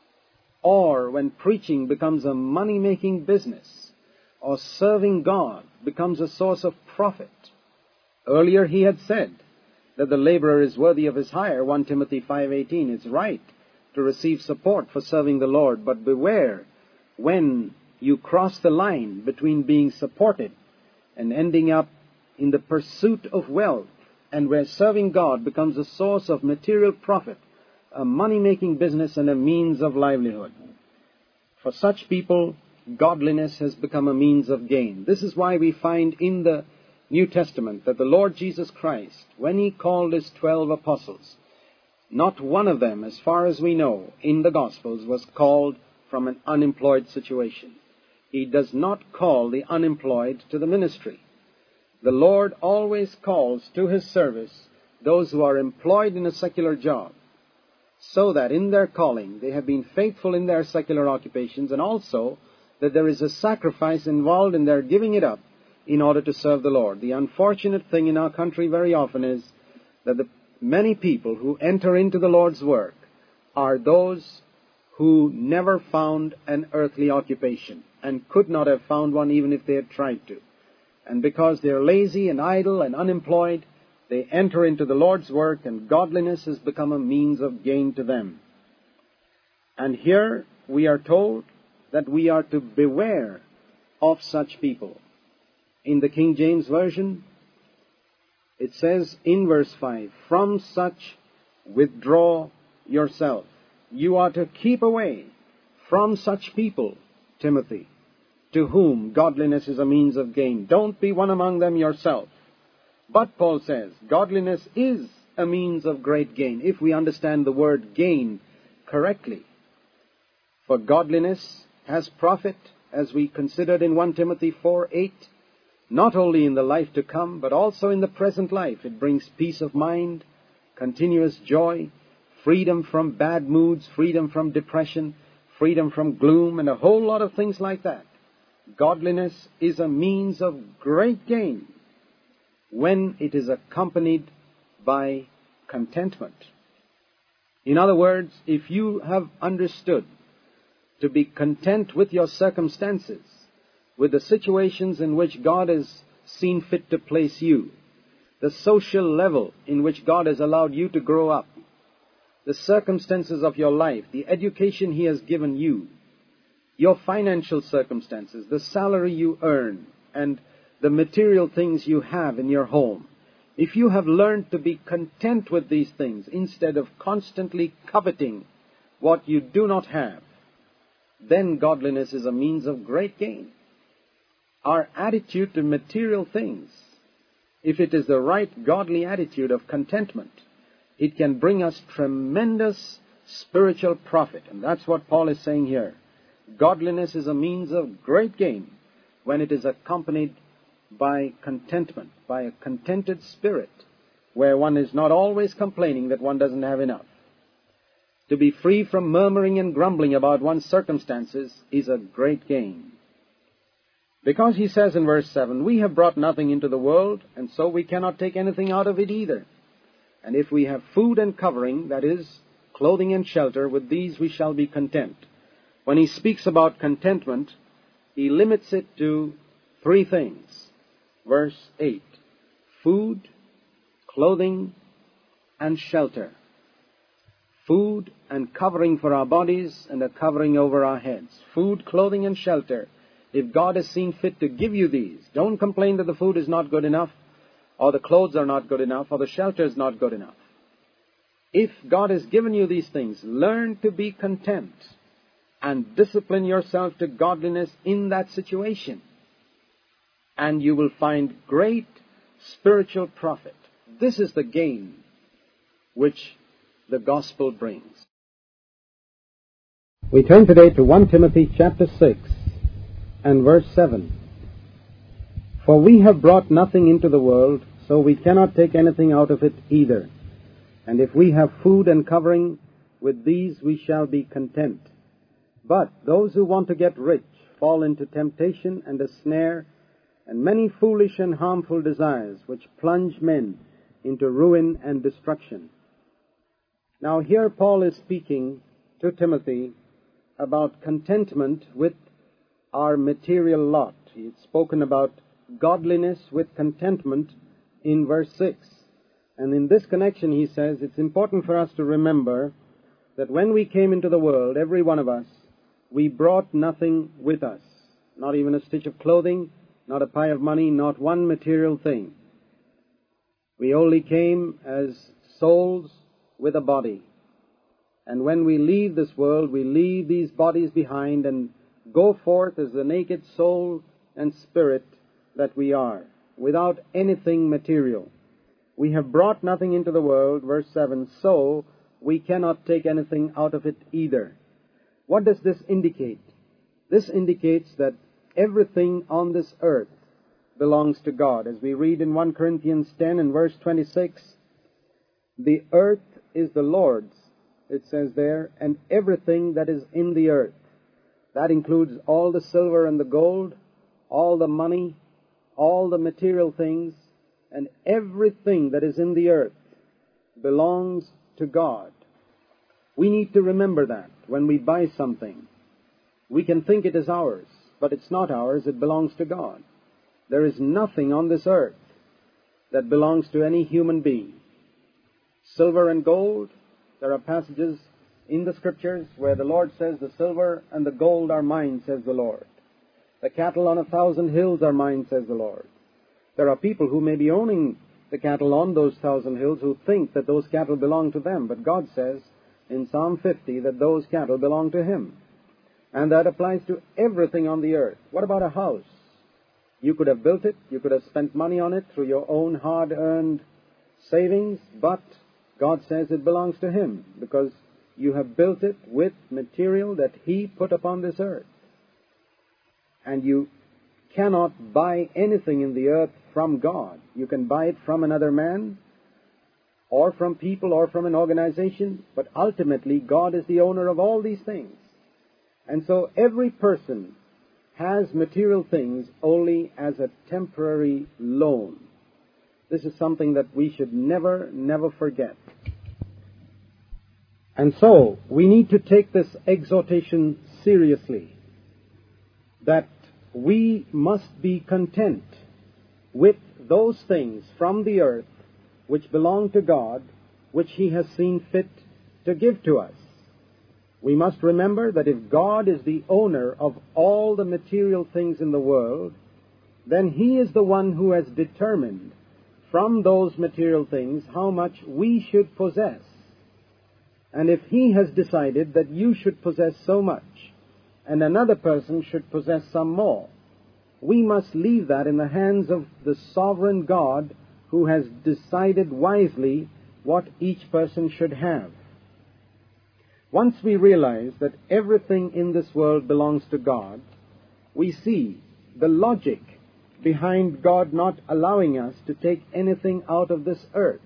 S1: or when preaching becomes a money-making business, or serving God becomes a source of profit. Earlier he had said that the laborer is worthy of his hire, 1 Timothy 5:18. It's right to receive support for serving the Lord, but beware when you cross the line between being supported and ending up in the pursuit of wealth, and where serving God becomes a source of material profit, a money-making business and a means of livelihood. For such people, godliness has become a means of gain. This is why we find in the New Testament that the Lord Jesus Christ, when he called his 12 apostles, not one of them, as far as we know, in the Gospels was called from an unemployed situation. He does not call the unemployed to the ministry. The Lord always calls to his service those who are employed in a secular job, so that in their calling they have been faithful in their secular occupations, and also that there is a sacrifice involved in their giving it up in order to serve the Lord. The unfortunate thing in our country very often is that the many people who enter into the Lord's work are those who never found an earthly occupation and could not have found one even if they had tried to. And because they're lazy and idle and unemployed, they enter into the Lord's work, and godliness has become a means of gain to them. And here we are told that we are to beware of such people. In the King James Version, it says in verse 5, "From such withdraw yourself." You are to keep away from such people, Timothy, to whom godliness is a means of gain. Don't be one among them yourself. But, Paul says, godliness is a means of great gain, if we understand the word gain correctly. For godliness has profit, as we considered in 1 Timothy 4:8, not only in the life to come, but also in the present life. It brings peace of mind, continuous joy, freedom from bad moods, freedom from depression, freedom from gloom, and a whole lot of things like that. Godliness is a means of great gain when it is accompanied by contentment. In other words, if you have understood to be content with your circumstances, with the situations in which God has seen fit to place you, the social level in which God has allowed you to grow up, the circumstances of your life, the education He has given you, your financial circumstances, the salary you earn, and the material things you have in your home. If you have learned to be content with these things instead of constantly coveting what you do not have, then godliness is a means of great gain. Our attitude to material things, if it is the right godly attitude of contentment, it can bring us tremendous spiritual profit. And that's what Paul is saying here. Godliness is a means of great gain when it is accompanied by contentment, by a contented spirit, where one is not always complaining that one doesn't have enough. To be free from murmuring and grumbling about one's circumstances is a great gain. Because he says in verse 7, "We have brought nothing into the world, and so we cannot take anything out of it either. And if we have food and covering, that is, clothing and shelter, with these we shall be content." When he speaks about contentment, he limits it to three things. Verse 8, food, clothing, and shelter. Food and covering for our bodies and a covering over our heads. Food, clothing, and shelter. If God has seen fit to give you these, don't complain that the food is not good enough, or the clothes are not good enough, or the shelter is not good enough. If God has given you these things, learn to be content and discipline yourself to godliness in that situation. And you will find great spiritual profit. This is the gain which the gospel brings. We turn today to 1 Timothy chapter 6 and verse 7. "For we have brought nothing into the world, so we cannot take anything out of it either. And if we have food and covering, with these we shall be content. But those who want to get rich fall into temptation and a snare, and many foolish and harmful desires, which plunge men into ruin and destruction." Now here Paul is speaking to Timothy about contentment with our material lot. He had spoken about godliness with contentment in verse 6. And in this connection he says it's important for us to remember that when we came into the world, every one of us, we brought nothing with us. Not even a stitch of clothing, not a pile of money, not one material thing. We only came as souls with a body. And when we leave this world, we leave these bodies behind and go forth as the naked soul and spirit that we are, without anything material. "We have brought nothing into the world," verse 7, "so we cannot take anything out of it either." What does this indicate? This indicates that everything on this earth belongs to God. As we read in 1 Corinthians 10 and verse 26, "The earth is the Lord's," it says there, "and everything that is in the earth." That includes all the silver and the gold, all the money, all the material things, and everything that is in the earth belongs to God. We need to remember that when we buy something. We can think it is ours, but it's not ours, it belongs to God. There is nothing on this earth that belongs to any human being. Silver and gold, there are passages in the Scriptures where the Lord says, the silver and the gold are mine, says the Lord. The cattle on 1,000 hills are mine, says the Lord. There are people who may be owning the cattle on those 1,000 hills who think that those cattle belong to them, but God says in Psalm 50 that those cattle belong to Him. And that applies to everything on the earth. What about a house? You could have built it, you could have spent money on it through your own hard-earned savings, but God says it belongs to Him because you have built it with material that He put upon this earth. And you cannot buy anything in the earth from God. You can buy it from another man, or from people, or from an organization, but ultimately God is the owner of all these things. And so every person has material things only as a temporary loan. This is something that we should never forget. And so we need to take this exhortation seriously, that we must be content with those things from the earth which belong to God, which He has seen fit to give to us. We must remember that if God is the owner of all the material things in the world, then He is the one who has determined from those material things how much we should possess. And if He has decided that you should possess so much, and another person should possess some more, we must leave that in the hands of the sovereign God who has decided wisely what each person should have. Once we realize that everything in this world belongs to God, we see the logic behind God not allowing us to take anything out of this earth.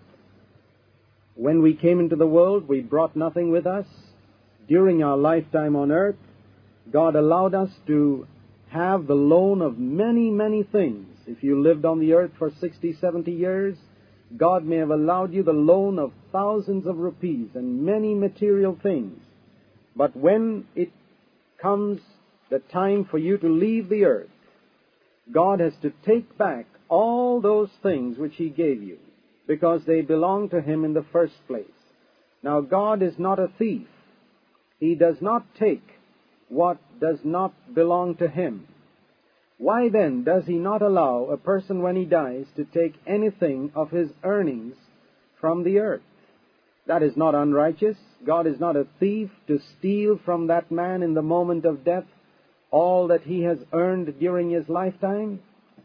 S1: When we came into the world, we brought nothing with us. During our lifetime on earth, God allowed us to have the loan of many things. If you lived on the earth for 60, 70 years, God may have allowed you the loan of thousands of rupees and many material things. But when it comes the time for you to leave the earth, God has to take back all those things which He gave you, because they belong to Him in the first place. Now, God is not a thief. He does not take what does not belong to Him. Why then does He not allow a person when he dies to take anything of his earnings from the earth? That is not unrighteous. God is not a thief to steal from that man in the moment of death all that he has earned during his lifetime.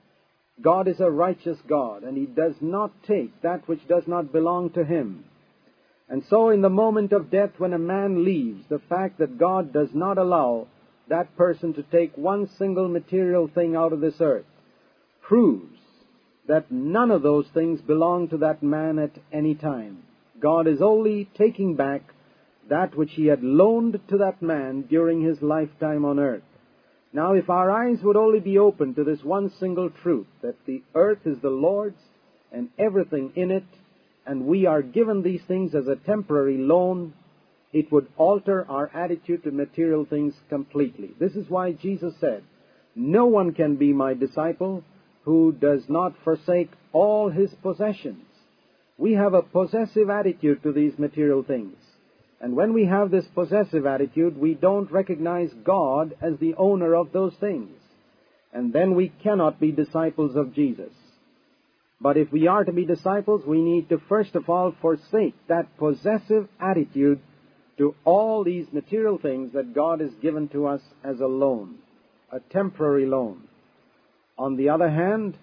S1: God is a righteous God, and He does not take that which does not belong to Him. And so in the moment of death, when a man leaves, the fact that God does not allow that person to take one single material thing out of this earth proves that none of those things belong to that man at any time. God is only taking back that which He had loaned to that man during his lifetime on earth. Now, if our eyes would only be open to this one single truth, that the earth is the Lord's and everything in it, and we are given these things as a temporary loan, it would alter our attitude to material things completely. This is why Jesus said, "No one can be my disciple who does not forsake all his possessions." We have a possessive attitude to these material things. And when we have this possessive attitude, we don't recognize God as the owner of those things. And then we cannot be disciples of Jesus. But if we are to be disciples, we need to first of all forsake that possessive attitude to all these material things that God has given to us as a loan, a temporary loan. On the other hand,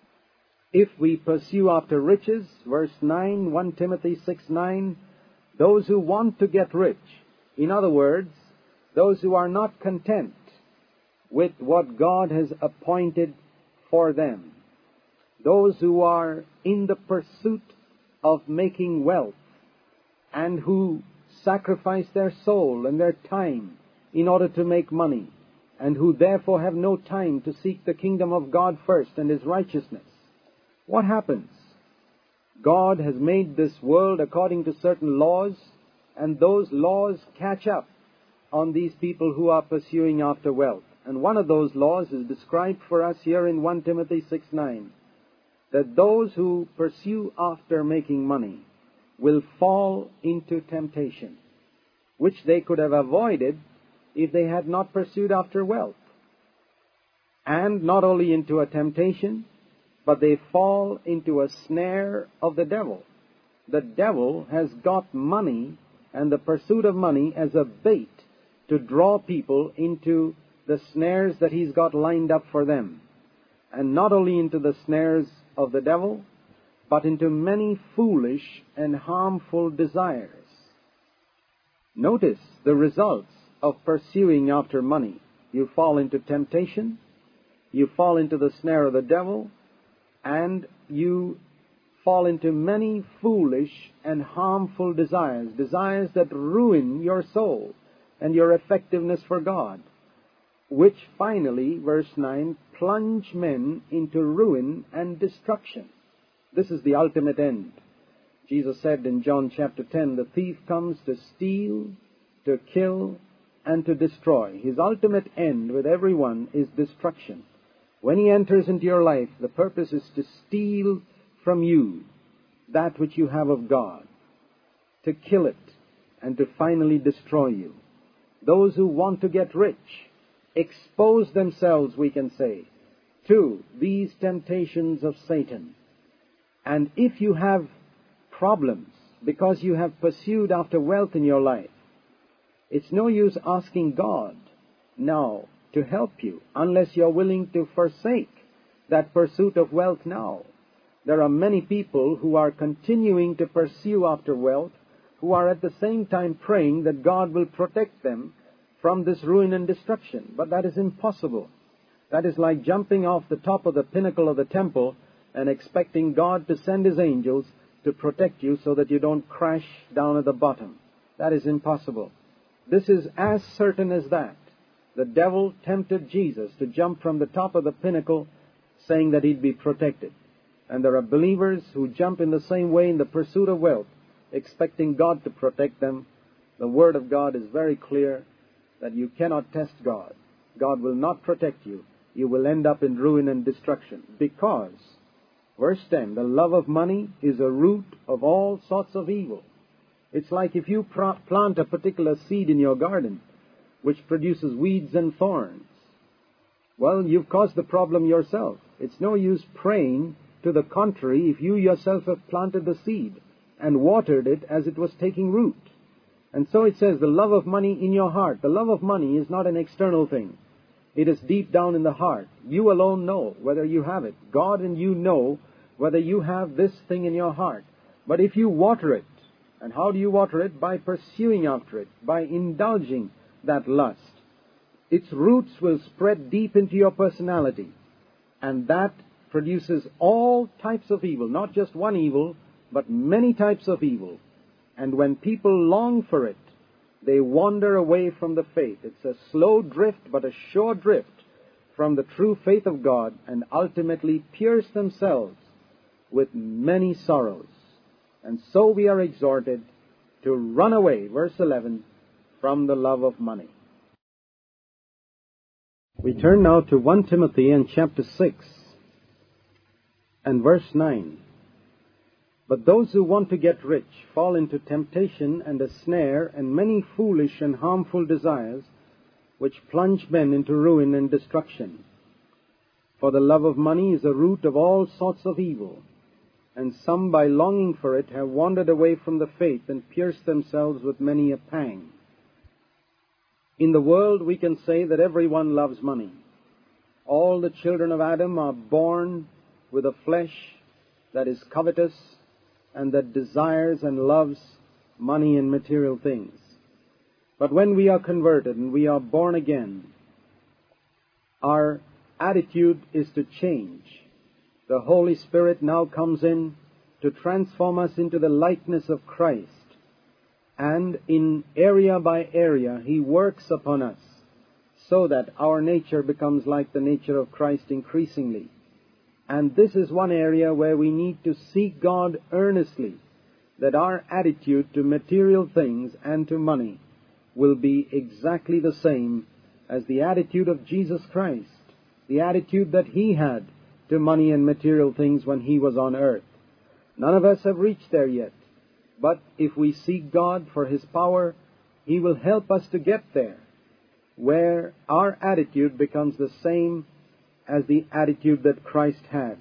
S1: if we pursue after riches, verse 9, 1 Timothy 6:9, those who want to get rich, in other words, those who are not content with what God has appointed for them, those who are in the pursuit of making wealth and who sacrifice their soul and their time in order to make money, and who therefore have no time to seek the kingdom of God first and His righteousness. What happens? God has made this world according to certain laws, and those laws catch up on these people who are pursuing after wealth. And one of those laws is described for us here in 1 Timothy 6:9, that those who pursue after making money will fall into temptation, which they could have avoided if they had not pursued after wealth. And not only into a temptation, but they fall into a snare of the devil. The devil has got money and the pursuit of money as a bait to draw people into the snares that he's got lined up for them. And not only into the snares of the devil, but into many foolish and harmful desires. Notice the results of pursuing after money. You fall into temptation, you fall into the snare of the devil, and you fall into many foolish and harmful desires, desires that ruin your soul and your effectiveness for God, which finally, verse 9, plunge men into ruin and destruction. This is the ultimate end. Jesus said in John chapter 10, the thief comes to steal, to kill, and to destroy. His ultimate end with everyone is destruction. When he enters into your life, the purpose is to steal from you that which you have of God, to kill it, and to finally destroy you. Those who want to get rich expose themselves, we can say, to these temptations of Satan. And if you have problems because you have pursued after wealth in your life, it's no use asking God now to help you unless you're willing to forsake that pursuit of wealth now. There are many people who are continuing to pursue after wealth, who are at the same time praying that God will protect them from this ruin and destruction. But that is impossible. That is like jumping off the top of the pinnacle of the temple and expecting God to send His angels to protect you so that you don't crash down at the bottom. That is impossible. This is as certain as that. The devil tempted Jesus to jump from the top of the pinnacle, saying that he'd be protected. And there are believers who jump in the same way in the pursuit of wealth, expecting God to protect them. The Word of God is very clear that you cannot test God. God will not protect you. You will end up in ruin and destruction. Because, verse 10, the love of money is a root of all sorts of evil. It's like if you plant a particular seed in your garden, which produces weeds and thorns. Well, you've caused the problem yourself. It's no use praying to the contrary if you yourself have planted the seed and watered it as it was taking root. And so it says the love of money in your heart. The love of money is not an external thing. It is deep down in the heart. You alone know whether you have it. God and you know whether you have this thing in your heart. But if you water it, and how do you water it? By pursuing after it, by indulging that lust. Its roots will spread deep into your personality, and that produces all types of evil, not just one evil, but many types of evil. And when people long for it, they wander away from the faith. It's a slow drift, but a sure drift from the true faith of God, and ultimately pierce themselves with many sorrows. And so we are exhorted to run away, verse 11, from the love of money. We turn now to 1 Timothy and chapter 6 and verse 9. But those who want to get rich fall into temptation and a snare and many foolish and harmful desires, which plunge men into ruin and destruction. For the love of money is a root of all sorts of evil, and some by longing for it have wandered away from the faith and pierced themselves with many a pang. In the world we can say that everyone loves money. All the children of Adam are born with a flesh that is covetous and that desires and loves money and material things. But when we are converted and we are born again, our attitude is to change. The Holy Spirit now comes in to transform us into the likeness of Christ. And in area by area, He works upon us so that our nature becomes like the nature of Christ increasingly. And this is one area where we need to seek God earnestly, that our attitude to material things and to money will be exactly the same as the attitude of Jesus Christ, the attitude that He had to money and material things when He was on earth. None of us have reached there yet, but if we seek God for His power, He will help us to get there, where our attitude becomes the same as the attitude that Christ had.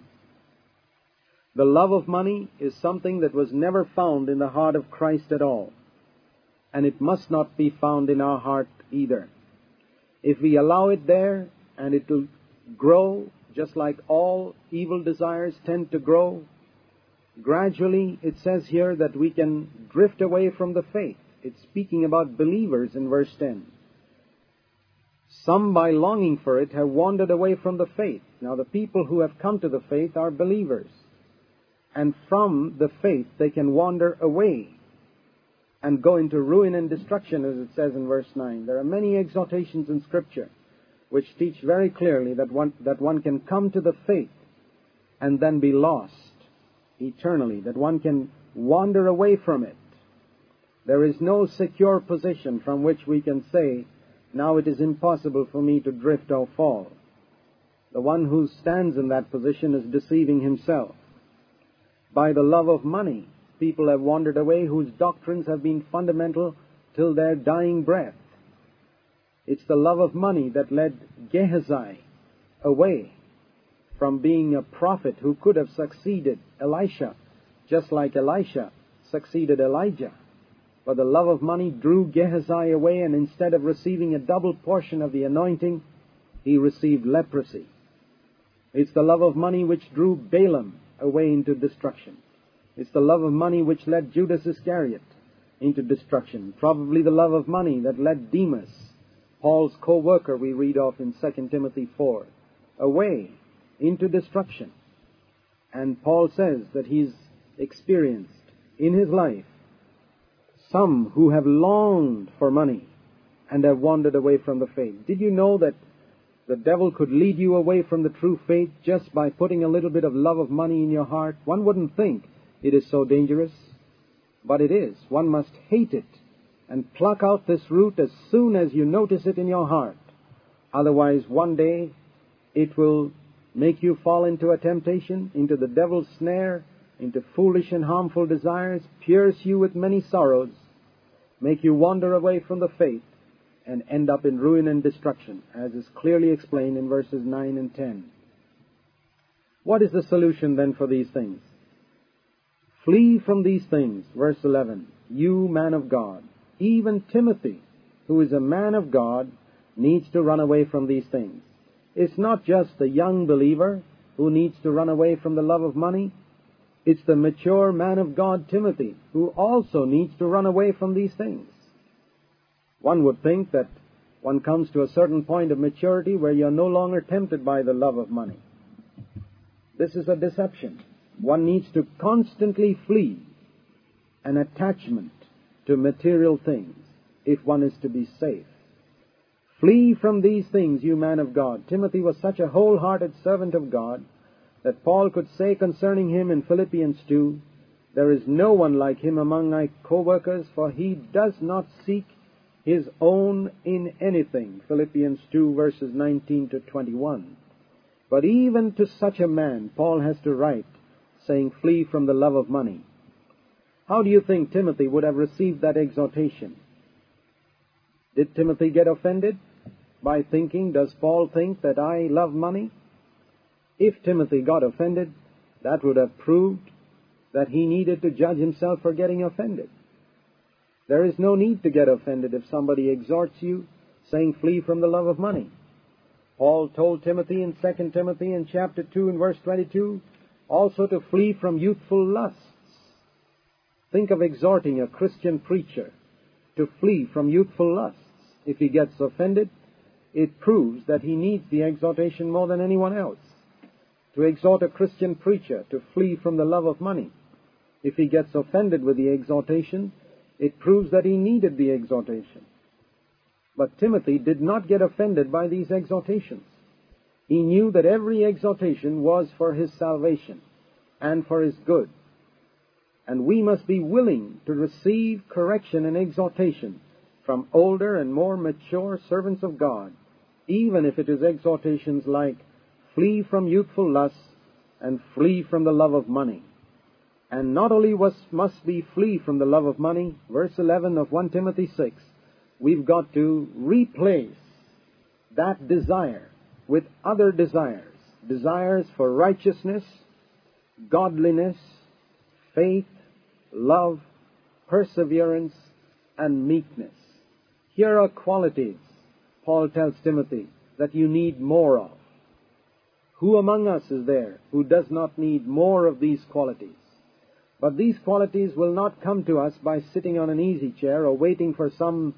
S1: The love of money is something that was never found in the heart of Christ at all, and it must not be found in our heart either. If we allow it there, and it will grow, just like all evil desires tend to grow, gradually, it says here that we can drift away from the faith. It's speaking about believers in verse 10. Some, by longing for it, have wandered away from the faith. Now, the people who have come to the faith are believers. And from the faith, they can wander away and go into ruin and destruction, as it says in verse 9. There are many exhortations in Scripture which teach very clearly that one can come to the faith and then be lost eternally, that one can wander away from it. There is no secure position from which we can say, now it is impossible for me to drift or fall. The one who stands in that position is deceiving himself. By the love of money, people have wandered away whose doctrines have been fundamental till their dying breath. It's the love of money that led Gehazi away from being a prophet who could have succeeded Elisha, just like Elisha succeeded Elijah. But the love of money drew Gehazi away, and instead of receiving a double portion of the anointing, he received leprosy. It's the love of money which drew Balaam away into destruction. It's the love of money which led Judas Iscariot into destruction. Probably the love of money that led Demas, Paul's co-worker we read of in 2 Timothy 4, away into destruction. And Paul says that he's experienced in his life some who have longed for money and have wandered away from the faith. Did you know that the devil could lead you away from the true faith just by putting a little bit of love of money in your heart? One wouldn't think it is so dangerous, but it is. One must hate it and pluck out this root as soon as you notice it in your heart. Otherwise, one day it will make you fall into a temptation, into the devil's snare, into foolish and harmful desires, pierce you with many sorrows, make you wander away from the faith, and end up in ruin and destruction, as is clearly explained in verses 9 and 10. What is the solution then for these things? Flee from these things, verse 11, you man of God. Even Timothy, who is a man of God, needs to run away from these things. It's not just the young believer who needs to run away from the love of money. It's the mature man of God, Timothy, who also needs to run away from these things. One would think that one comes to a certain point of maturity where you're no longer tempted by the love of money. This is a deception. One needs to constantly flee an attachment to material things if one is to be safe. Flee from these things, you man of God. Timothy was such a wholehearted servant of God that Paul could say concerning him in Philippians 2, there is no one like him among my co-workers, for he does not seek his own in anything. Philippians 2, verses 19 to 21. But even to such a man, Paul has to write, saying, flee from the love of money. How do you think Timothy would have received that exhortation? Did Timothy get offended by thinking, does Paul think that I love money? If Timothy got offended, that would have proved that he needed to judge himself for getting offended. There is no need to get offended if somebody exhorts you, saying, flee from the love of money. Paul told Timothy in 2 Timothy in chapter 2 and verse 22, also to flee from youthful lusts. Think of exhorting a Christian preacher to flee from youthful lusts. If he gets offended, it proves that he needs the exhortation more than anyone else. To exhort a Christian preacher to flee from the love of money, if he gets offended with the exhortation, it proves that he needed the exhortation. But Timothy did not get offended by these exhortations. He knew that every exhortation was for his salvation and for his good. And we must be willing to receive correction and exhortation from older and more mature servants of God even if it is exhortations like, flee from youthful lusts and flee from the love of money. And not only must we flee from the love of money, verse 11 of 1 Timothy 6, we've got to replace that desire with other desires. Desires for righteousness, godliness, faith, love, perseverance, and meekness. Here are qualities, Paul tells Timothy, that you need more of. Who among us is there who does not need more of these qualities? But these qualities will not come to us by sitting on an easy chair or waiting for some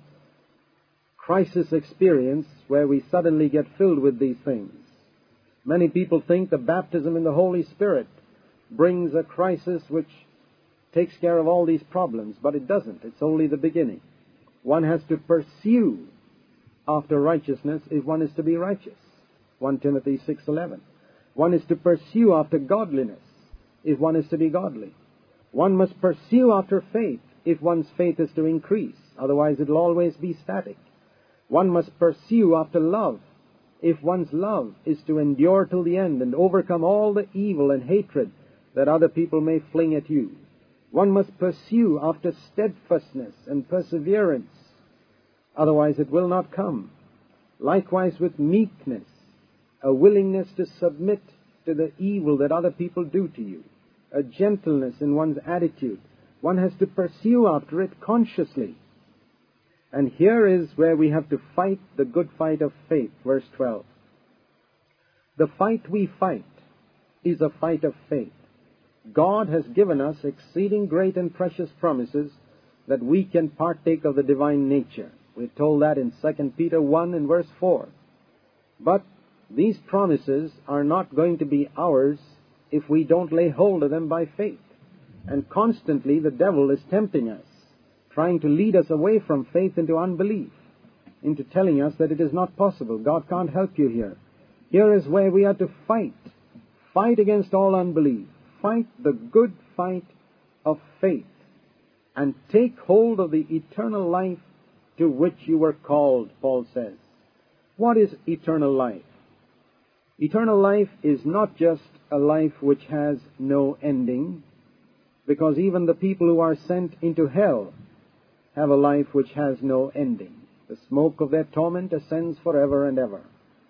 S1: crisis experience where we suddenly get filled with these things. Many people think the baptism in the Holy Spirit brings a crisis which takes care of all these problems, but it doesn't. It's only the beginning. One has to pursue after righteousness if one is to be righteous. 1 Timothy 6:11. One is to pursue after godliness if one is to be godly. One must pursue after faith if one's faith is to increase. Otherwise, it'll always be static. One must pursue after love if one's love is to endure till the end and overcome all the evil and hatred that other people may fling at you. One must pursue after steadfastness and perseverance. Otherwise, it will not come. Likewise with meekness, a willingness to submit to the evil that other people do to you, a gentleness in one's attitude. One has to pursue after it consciously. And here is where we have to fight the good fight of faith, verse 12. The fight we fight is a fight of faith. God has given us exceeding great and precious promises that we can partake of the divine nature. We're told that in 2 Peter 1 and verse 4. But these promises are not going to be ours if we don't lay hold of them by faith. And constantly the devil is tempting us, trying to lead us away from faith into unbelief, into telling us that it is not possible. God can't help you here. Here is where we are to fight. Fight against all unbelief. Fight the good fight of faith. And take hold of the eternal life to which you were called, Paul says. What is eternal life? Eternal life is not just a life which has no ending, because even the people who are sent into hell have a life which has no ending. The smoke of their torment ascends forever and ever.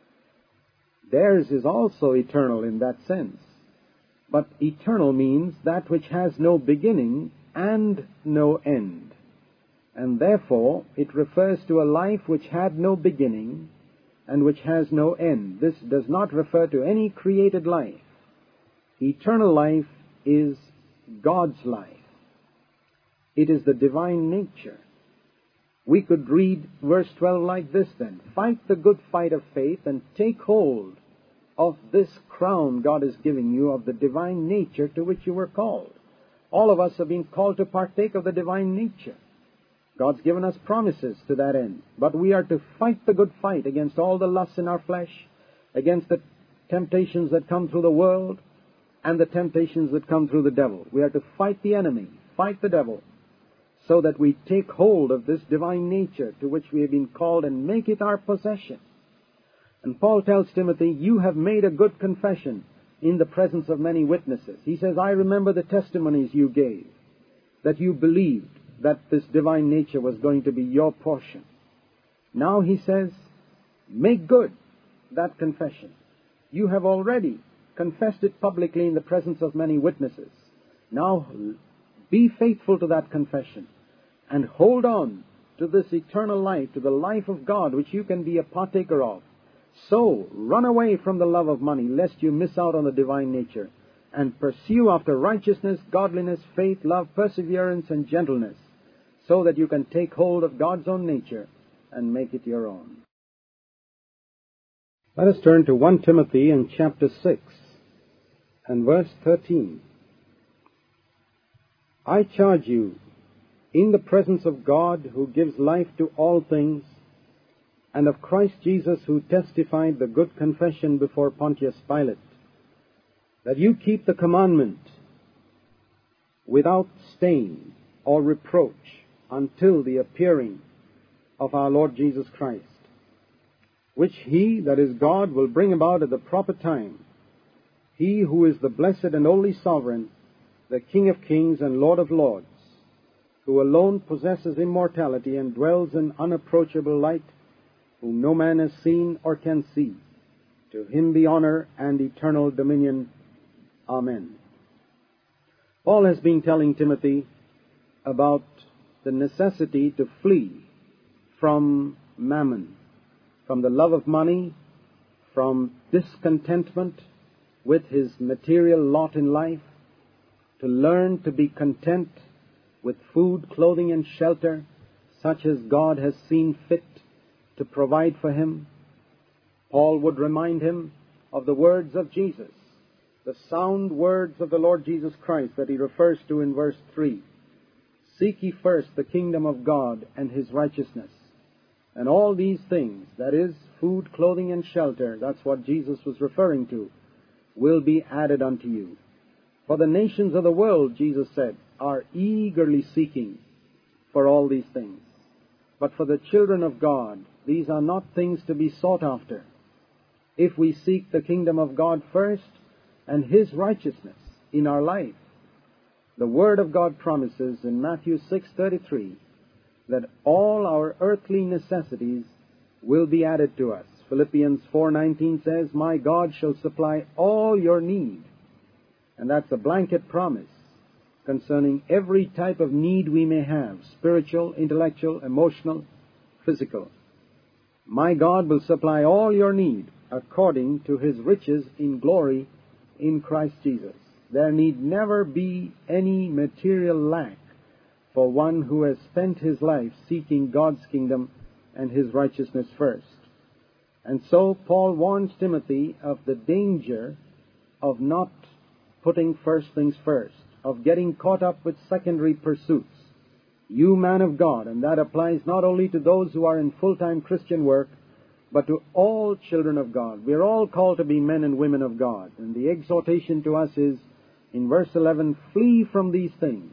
S1: Theirs is also eternal in that sense. But eternal means that which has no beginning and no end. And therefore, it refers to a life which had no beginning and which has no end. This does not refer to any created life. Eternal life is God's life. It is the divine nature. We could read verse 12 like this then. Fight the good fight of faith and take hold of this crown God is giving you of the divine nature to which you were called. All of us have been called to partake of the divine nature. God's given us promises to that end. But we are to fight the good fight against all the lusts in our flesh, against the temptations that come through the world, and the temptations that come through the devil. We are to fight the enemy, fight the devil, so that we take hold of this divine nature to which we have been called and make it our possession. And Paul tells Timothy, you have made a good confession in the presence of many witnesses. He says, I remember the testimonies you gave, that you believed that this divine nature was going to be your portion. Now he says, make good that confession. You have already confessed it publicly in the presence of many witnesses. Now be faithful to that confession and hold on to this eternal life, to the life of God, which you can be a partaker of. So run away from the love of money, lest you miss out on the divine nature, and pursue after righteousness, godliness, faith, love, perseverance, and gentleness, so that you can take hold of God's own nature and make it your own. Let us turn to 1 Timothy in chapter 6 and verse 13. I charge you, in the presence of God, who gives life to all things, and of Christ Jesus, who testified the good confession before Pontius Pilate, that you keep the commandment without stain or reproach until the appearing of our Lord Jesus Christ, which he, that is God, will bring about at the proper time. He who is the blessed and only sovereign, the King of kings and Lord of lords, who alone possesses immortality and dwells in unapproachable light, whom no man has seen or can see. To him be honor and eternal dominion. Amen. Paul has been telling Timothy about the necessity to flee from mammon, from the love of money, from discontentment with his material lot in life, to learn to be content with food, clothing, and shelter, such as God has seen fit to provide for him. Paul would remind him of the words of Jesus, the sound words of the Lord Jesus Christ that he refers to in verse 3. Seek ye first the kingdom of God and his righteousness, and all these things, that is, food, clothing, and shelter, that's what Jesus was referring to, will be added unto you. For the nations of the world, Jesus said, are eagerly seeking for all these things. But for the children of God, these are not things to be sought after. If we seek the kingdom of God first and his righteousness in our life, the Word of God promises in Matthew 6:33 that all our earthly necessities will be added to us. Philippians 4:19 says, my God shall supply all your need. And that's a blanket promise concerning every type of need we may have, spiritual, intellectual, emotional, physical. My God will supply all your need according to his riches in glory in Christ Jesus. There need never be any material lack for one who has spent his life seeking God's kingdom and his righteousness first. And so Paul warns Timothy of the danger of not putting first things first, of getting caught up with secondary pursuits. You, man of God, and that applies not only to those who are in full-time Christian work, but to all children of God. We are all called to be men and women of God. And the exhortation to us is, in verse 11, flee from these things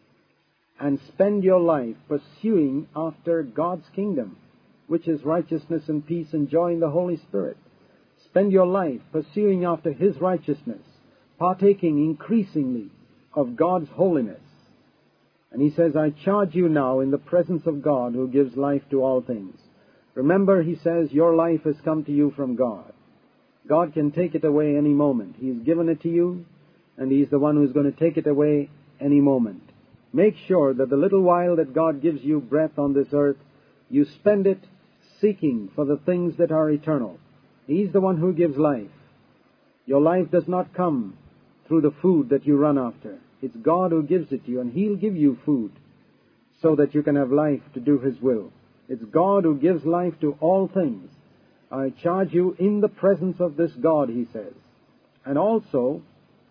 S1: and spend your life pursuing after God's kingdom, which is righteousness and peace and joy in the Holy Spirit. Spend your life pursuing after his righteousness, partaking increasingly of God's holiness. And he says, I charge you now in the presence of God who gives life to all things. Remember, he says, your life has come to you from God. God can take it away any moment. He's given it to you, and he's the one who's going to take it away any moment. Make sure that the little while that God gives you breath on this earth, you spend it seeking for the things that are eternal. He's the one who gives life. Your life does not come through the food that you run after. It's God who gives it to you, and he'll give you food so that you can have life to do his will. It's God who gives life to all things. I charge you in the presence of this God, he says, and also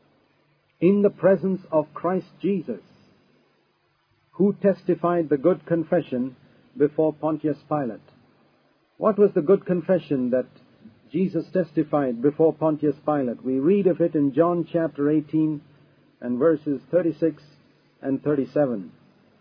S1: in the presence of Christ Jesus, who testified the good confession before Pontius Pilate. What was the good confession that Jesus testified before Pontius Pilate? We read of it in John chapter 18 and verses 36 and 37.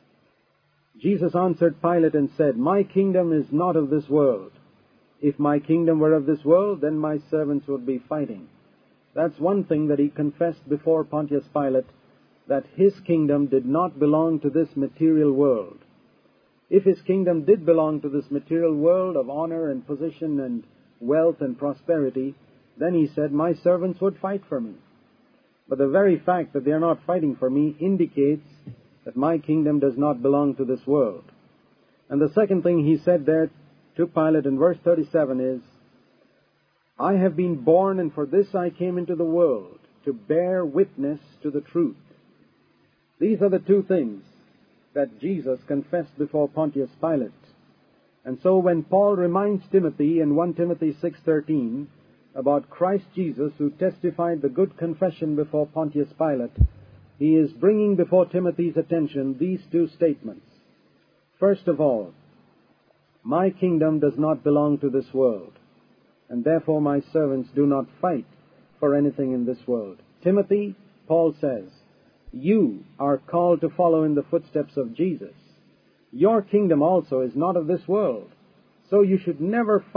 S1: Jesus answered Pilate and said, my kingdom is not of this world. If my kingdom were of this world, then my servants would be fighting. That's one thing that he confessed before Pontius Pilate, that his kingdom did not belong to this material world. If his kingdom did belong to this material world of honor and position and wealth and prosperity, then he said, my servants would fight for me. But the very fact that they are not fighting for me indicates that my kingdom does not belong to this world. And the second thing he said there to Pilate in verse 37 is, I have been born, and for this I came into the world, to bear witness to the truth. These are the two things that Jesus confessed before Pontius Pilate. And so when Paul reminds Timothy in 1 Timothy 6:13 about Christ Jesus, who testified the good confession before Pontius Pilate, he is bringing before Timothy's attention these two statements. First of all, my kingdom does not belong to this world, and therefore my servants do not fight for anything in this world. Timothy, Paul says, you are called to follow in the footsteps of Jesus. Your kingdom also is not of this world, so you should never fight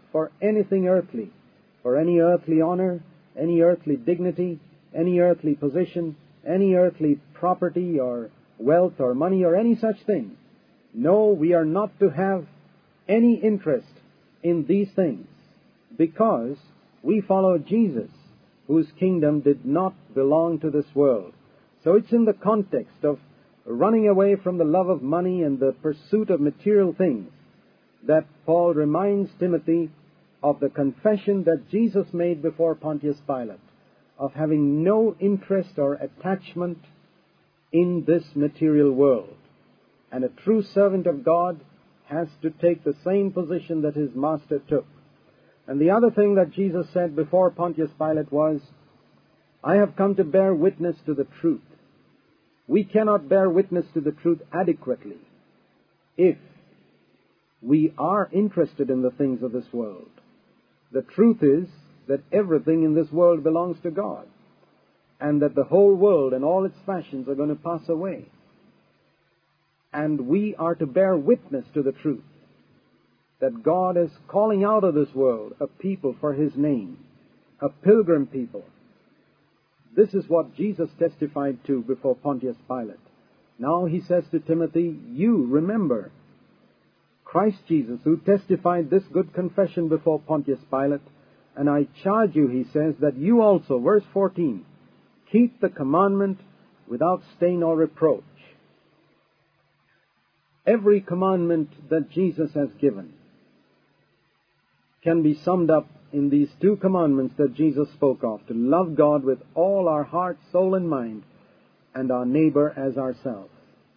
S1: for anything earthly, for any earthly honor, any earthly dignity, any earthly position, any earthly property or wealth or money or any such thing. No, we are not to have any interest in these things, because we follow Jesus, whose kingdom did not belong to this world. So it's in the context of running away from the love of money and the pursuit of material things that Paul reminds Timothy of the confession that Jesus made before Pontius Pilate, of having no interest or attachment in this material world. And a true servant of God has to take the same position that his master took. And the other thing that Jesus said before Pontius Pilate was, I have come to bear witness to the truth. We cannot bear witness to the truth adequately if we are interested in the things of this world. The truth is that everything in this world belongs to God, and that the whole world and all its fashions are going to pass away. And we are to bear witness to the truth, that God is calling out of this world a people for His name, a pilgrim people. This is what Jesus testified to before Pontius Pilate. Now he says to Timothy, you remember Christ Jesus, who testified this good confession before Pontius Pilate, and I charge you, he says, that you also, verse 14, keep the commandment without stain or reproach. Every commandment that Jesus has given can be summed up in these two commandments that Jesus spoke of, to love God with all our heart, soul, and mind, and our neighbor as ourselves.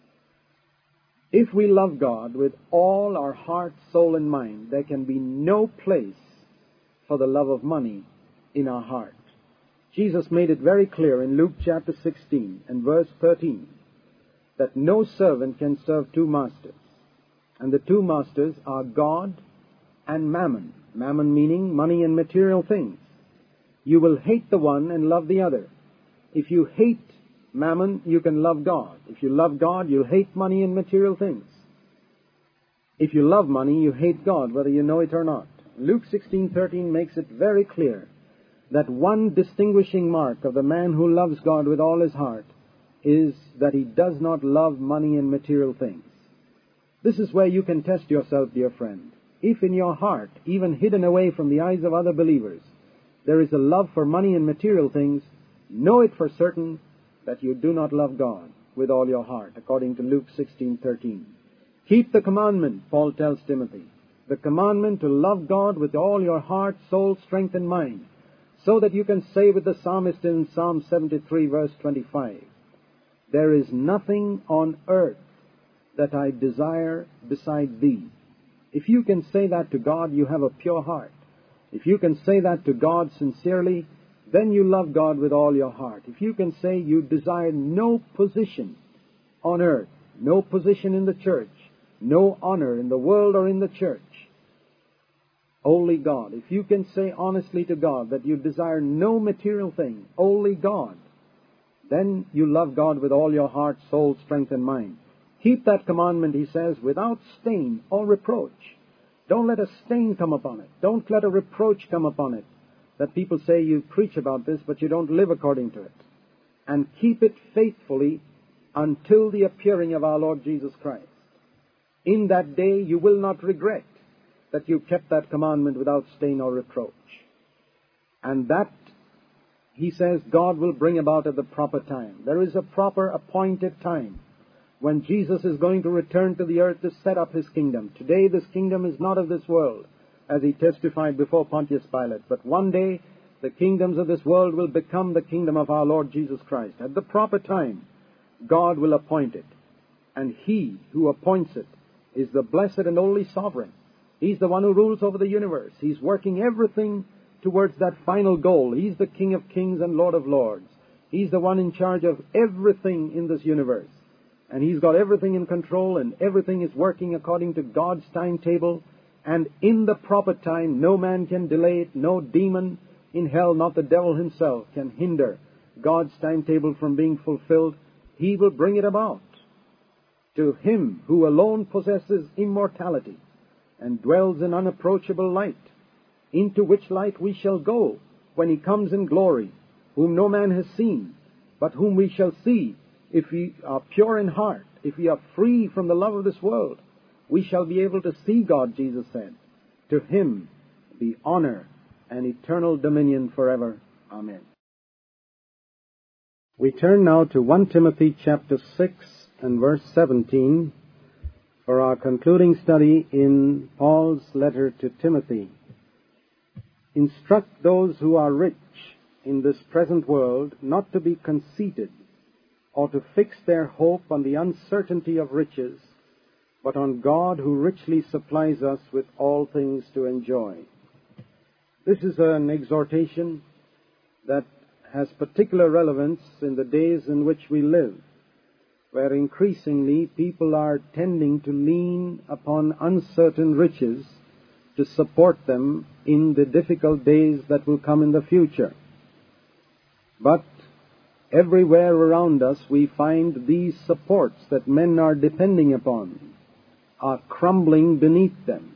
S1: If we love God with all our heart, soul, and mind, there can be no place for the love of money in our heart. Jesus made it very clear in Luke chapter 16 and verse 13 that no servant can serve two masters. And the two masters are God and mammon. Mammon meaning money and material things. You will hate the one and love the other. If you hate mammon, you can love God. If you love God, you'll hate money and material things. If you love money, you hate God, whether you know it or not. Luke 16:13 makes it very clear that one distinguishing mark of the man who loves God with all his heart is that he does not love money and material things. This is where you can test yourself, dear friend. If in your heart, even hidden away from the eyes of other believers, there is a love for money and material things, know it for certain that you do not love God with all your heart, according to Luke 16:13. Keep the commandment, Paul tells Timothy, the commandment to love God with all your heart, soul, strength, and mind, so that you can say with the psalmist in Psalm 73, verse 25, there is nothing on earth that I desire beside thee. If you can say that to God, you have a pure heart. If you can say that to God sincerely, then you love God with all your heart. If you can say you desire no position on earth, no position in the church, no honor in the world or in the church, only God. If you can say honestly to God that you desire no material thing, only God, then you love God with all your heart, soul, strength, and mind. Keep that commandment, he says, without stain or reproach. Don't let a stain come upon it. Don't let a reproach come upon it, that people say you preach about this, but you don't live according to it. And keep it faithfully until the appearing of our Lord Jesus Christ. In that day you will not regret that you kept that commandment without stain or reproach. And that, he says, God will bring about at the proper time. There is a proper appointed time when Jesus is going to return to the earth to set up His kingdom. Today this kingdom is not of this world, as He testified before Pontius Pilate. But one day the kingdoms of this world will become the kingdom of our Lord Jesus Christ. At the proper time, God will appoint it. And He who appoints it is the blessed and only sovereign. He's the one who rules over the universe. He's working everything towards that final goal. He's the King of kings and Lord of lords. He's the one in charge of everything in this universe. And He's got everything in control, and everything is working according to God's timetable. And in the proper time, no man can delay it. No demon in hell, not the devil himself, can hinder God's timetable from being fulfilled. He will bring it about. To Him who alone possesses immortality and dwells in unapproachable light, into which light we shall go when he comes in glory, whom no man has seen, but whom we shall see. If we are pure in heart, if we are free from the love of this world, we shall be able to see God, Jesus said. To him be honor and eternal dominion forever. Amen. We turn now to 1 Timothy chapter 6 and verse 17 for our concluding study in Paul's letter to Timothy. Instruct those who are rich in this present world not to be conceited, or to fix their hope on the uncertainty of riches, but on God who richly supplies us with all things to enjoy. This is an exhortation that has particular relevance in the days in which we live, where increasingly people are tending to lean upon uncertain riches to support them in the difficult days that will come in the future. But everywhere around us we find these supports that men are depending upon are crumbling beneath them.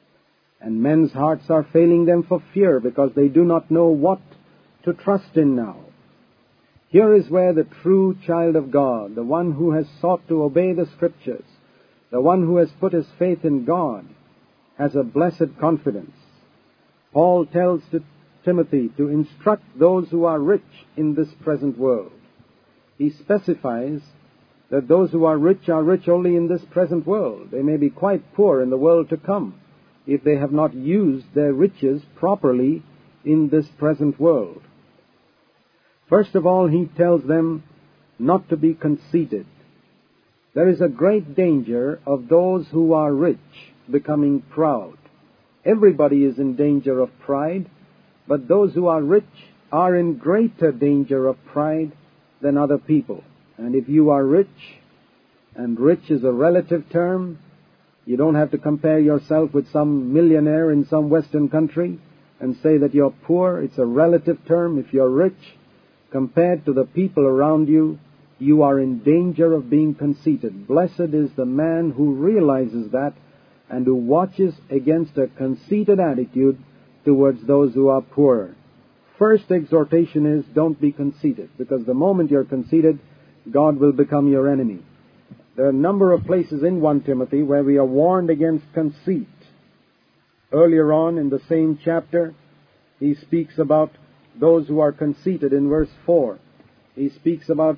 S1: And men's hearts are failing them for fear because they do not know what to trust in now. Here is where the true child of God, the one who has sought to obey the Scriptures, the one who has put his faith in God, has a blessed confidence. Paul tells Timothy to instruct those who are rich in this present world. He specifies that those who are rich only in this present world. They may be quite poor in the world to come if they have not used their riches properly in this present world. First of all, he tells them not to be conceited. There is a great danger of those who are rich becoming proud. Everybody is in danger of pride, but those who are rich are in greater danger of pride than other people. And if you are rich, and rich is a relative term, you don't have to compare yourself with some millionaire in some Western country and say that you're poor. It's a relative term. If you're rich, compared to the people around you, you are in danger of being conceited. Blessed is the man who realizes that and who watches against a conceited attitude towards those who are poor. First exhortation is, don't be conceited, because the moment you're conceited, God will become your enemy. There are a number of places in 1 Timothy where we are warned against conceit. Earlier on in the same chapter, he speaks about those who are conceited in verse 4. He speaks about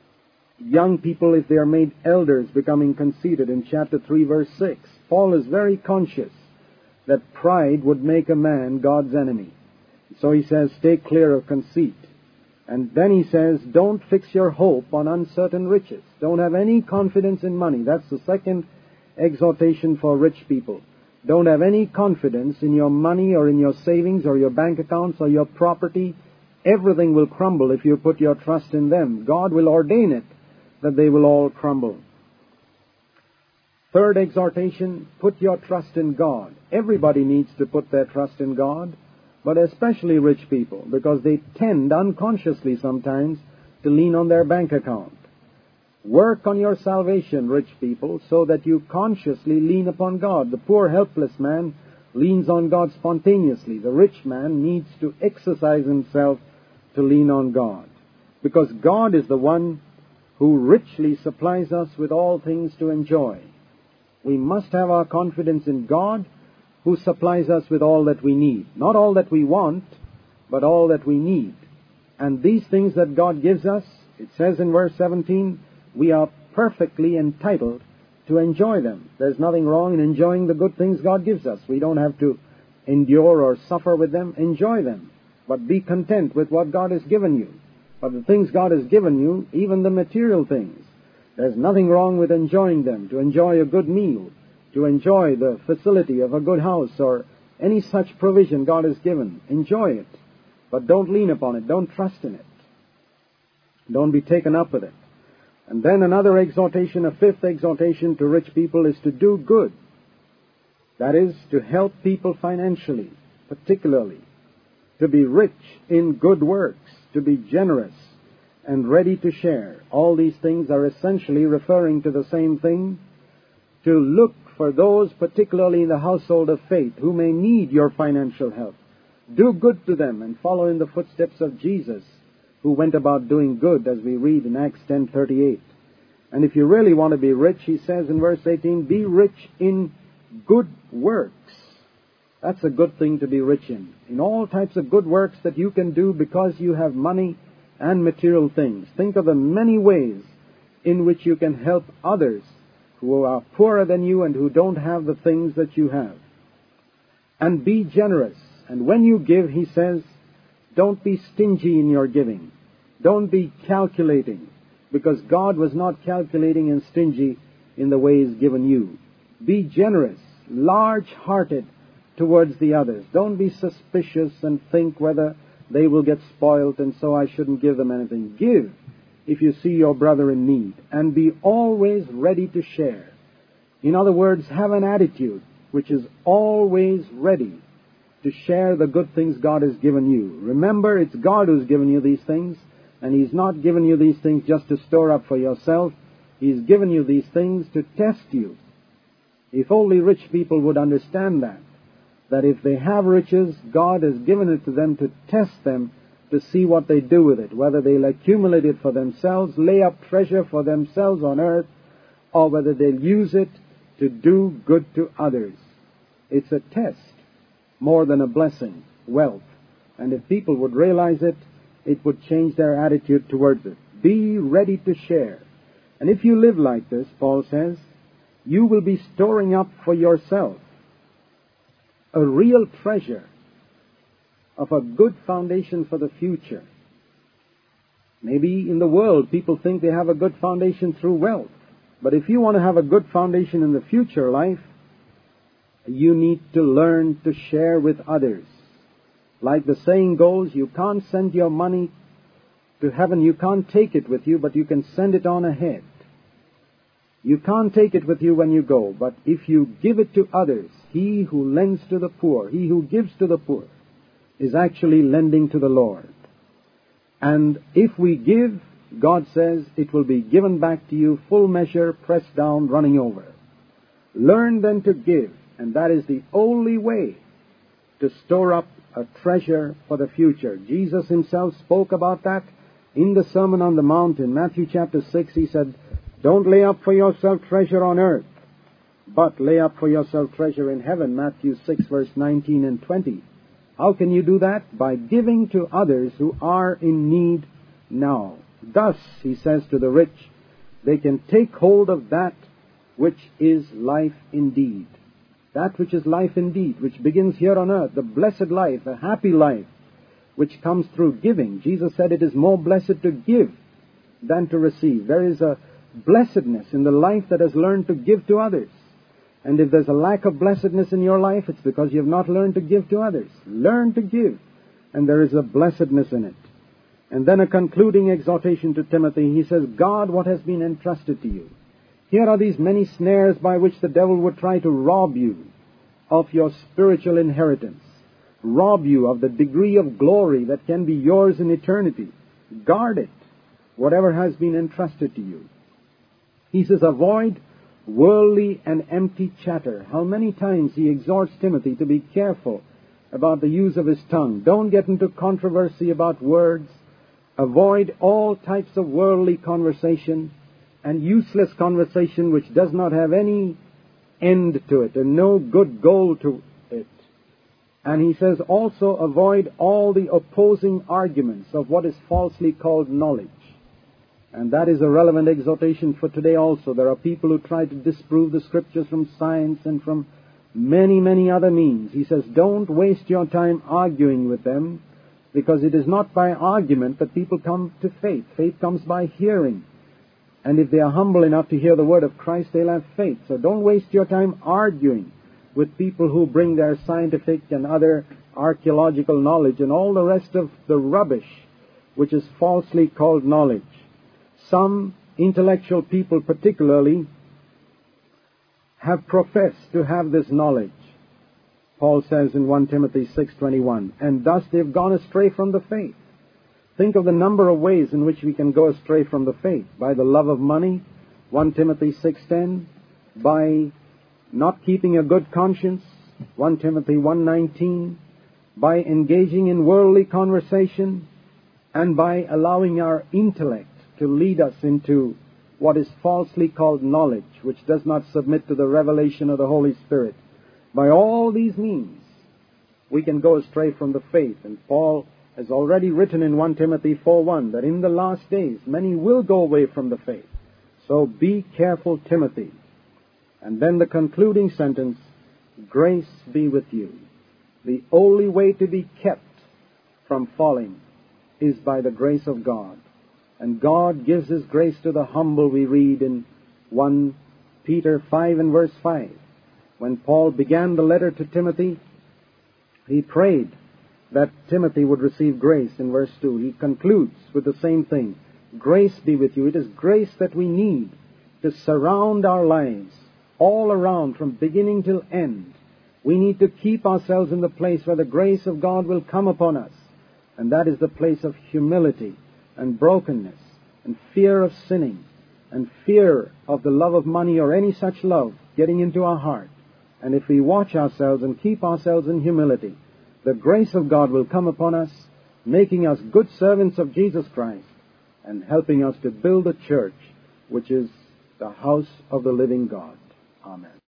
S1: young people, if they are made elders, becoming conceited in chapter 3, verse 6. Paul is very conscious that pride would make a man God's enemy. So he says, stay clear of conceit. And then he says, don't fix your hope on uncertain riches. Don't have any confidence in money. That's the second exhortation for rich people. Don't have any confidence in your money or in your savings or your bank accounts or your property. Everything will crumble if you put your trust in them. God will ordain it that they will all crumble. Third exhortation, put your trust in God. Everybody needs to put their trust in God, but especially rich people, because they tend unconsciously sometimes to lean on their bank account. Work on your salvation, rich people, so that you consciously lean upon God. The poor, helpless man leans on God spontaneously. The rich man needs to exercise himself to lean on God, because God is the one who richly supplies us with all things to enjoy. We must have our confidence in God, who supplies us with all that we need. Not all that we want, but all that we need. And these things that God gives us, it says in verse 17, we are perfectly entitled to enjoy them. There's nothing wrong in enjoying the good things God gives us. We don't have to endure or suffer with them. Enjoy them. But be content with what God has given you. But the things God has given you, even the material things, there's nothing wrong with enjoying them. To enjoy a good meal, to enjoy the facility of a good house or any such provision God has given. Enjoy it. But don't lean upon it. Don't trust in it. Don't be taken up with it. And then another exhortation, a fifth exhortation to rich people, is to do good. That is, to help people financially, particularly. To be rich in good works, to be generous and ready to share. All these things are essentially referring to the same thing. To look for those, particularly in the household of faith, who may need your financial help. Do good to them and follow in the footsteps of Jesus, who went about doing good, as we read in Acts 10:38. And if you really want to be rich, he says in verse 18, be rich in good works. That's a good thing to be rich in all types of good works that you can do because you have money and material things. Think of the many ways in which you can help others who are poorer than you and who don't have the things that you have. And be generous. And when you give, he says, don't be stingy in your giving. Don't be calculating, because God was not calculating and stingy in the way He's given you. Be generous, large-hearted towards the others. Don't be suspicious and think whether they will get spoiled and so I shouldn't give them anything. Give if you see your brother in need, and be always ready to share. In other words, have an attitude which is always ready to share the good things God has given you. Remember, it's God who's given you these things, and He's not given you these things just to store up for yourself. He's given you these things to test you. If only rich people would understand that if they have riches, God has given it to them to test them, to see what they do with it, whether they'll accumulate it for themselves, lay up treasure for themselves on earth, or whether they'll use it to do good to others. It's a test more than a blessing, wealth. And if people would realize it, it would change their attitude towards it. Be ready to share. And if you live like this, Paul says, you will be storing up for yourself a real treasure of a good foundation for the future. Maybe in the world people think they have a good foundation through wealth. But if you want to have a good foundation in the future life, you need to learn to share with others. Like the saying goes, you can't send your money to heaven. You can't take it with you, but you can send it on ahead. You can't take it with you when you go, but if you give it to others, he who lends to the poor, he who gives to the poor, is actually lending to the Lord. And if we give, God says, it will be given back to you, full measure, pressed down, running over. Learn then to give, and that is the only way to store up a treasure for the future. Jesus himself spoke about that in the Sermon on the Mount. In Matthew chapter 6, he said, don't lay up for yourself treasure on earth, but lay up for yourself treasure in heaven. Matthew 6, verse 19 and 20. How can you do that? By giving to others who are in need now. Thus, he says to the rich, they can take hold of that which is life indeed. That which is life indeed, which begins here on earth, the blessed life, a happy life, which comes through giving. Jesus said it is more blessed to give than to receive. There is a blessedness in the life that has learned to give to others. And if there's a lack of blessedness in your life, it's because you have not learned to give to others. Learn to give, and there is a blessedness in it. And then a concluding exhortation to Timothy. He says, guard what has been entrusted to you. Here are these many snares by which the devil would try to rob you of your spiritual inheritance, rob you of the degree of glory that can be yours in eternity. Guard it, whatever has been entrusted to you. He says, avoid worldly and empty chatter. How many times he exhorts Timothy to be careful about the use of his tongue. Don't get into controversy about words. Avoid all types of worldly conversation and useless conversation which does not have any end to it and no good goal to it. And he says also avoid all the opposing arguments of what is falsely called knowledge. And that is a relevant exhortation for today also. There are people who try to disprove the Scriptures from science and from many, many other means. He says, don't waste your time arguing with them, because it is not by argument that people come to faith. Faith comes by hearing. And if they are humble enough to hear the word of Christ, they'll have faith. So don't waste your time arguing with people who bring their scientific and other archaeological knowledge and all the rest of the rubbish which is falsely called knowledge. Some intellectual people particularly have professed to have this knowledge. Paul says in 1 Timothy 6:21, and thus they've gone astray from the faith. Think of the number of ways in which we can go astray from the faith. By the love of money, 1 Timothy 6:10, by not keeping a good conscience, 1 Timothy 1:19, by engaging in worldly conversation, and by allowing our intellect to lead us into what is falsely called knowledge, which does not submit to the revelation of the Holy Spirit. By all these means, we can go astray from the faith. And Paul has already written in 1 Timothy 4:1 that in the last days many will go away from the faith. So be careful, Timothy. And then the concluding sentence, grace be with you. The only way to be kept from falling is by the grace of God. And God gives His grace to the humble, we read in 1 Peter 5 and verse 5. When Paul began the letter to Timothy, he prayed that Timothy would receive grace in verse 2. He concludes with the same thing. Grace be with you. It is grace that we need to surround our lives all around from beginning till end. We need to keep ourselves in the place where the grace of God will come upon us. And that is the place of humility and brokenness and fear of sinning and fear of the love of money or any such love getting into our heart. And if we watch ourselves and keep ourselves in humility, the grace of God will come upon us, making us good servants of Jesus Christ and helping us to build a church which is the house of the living God. Amen.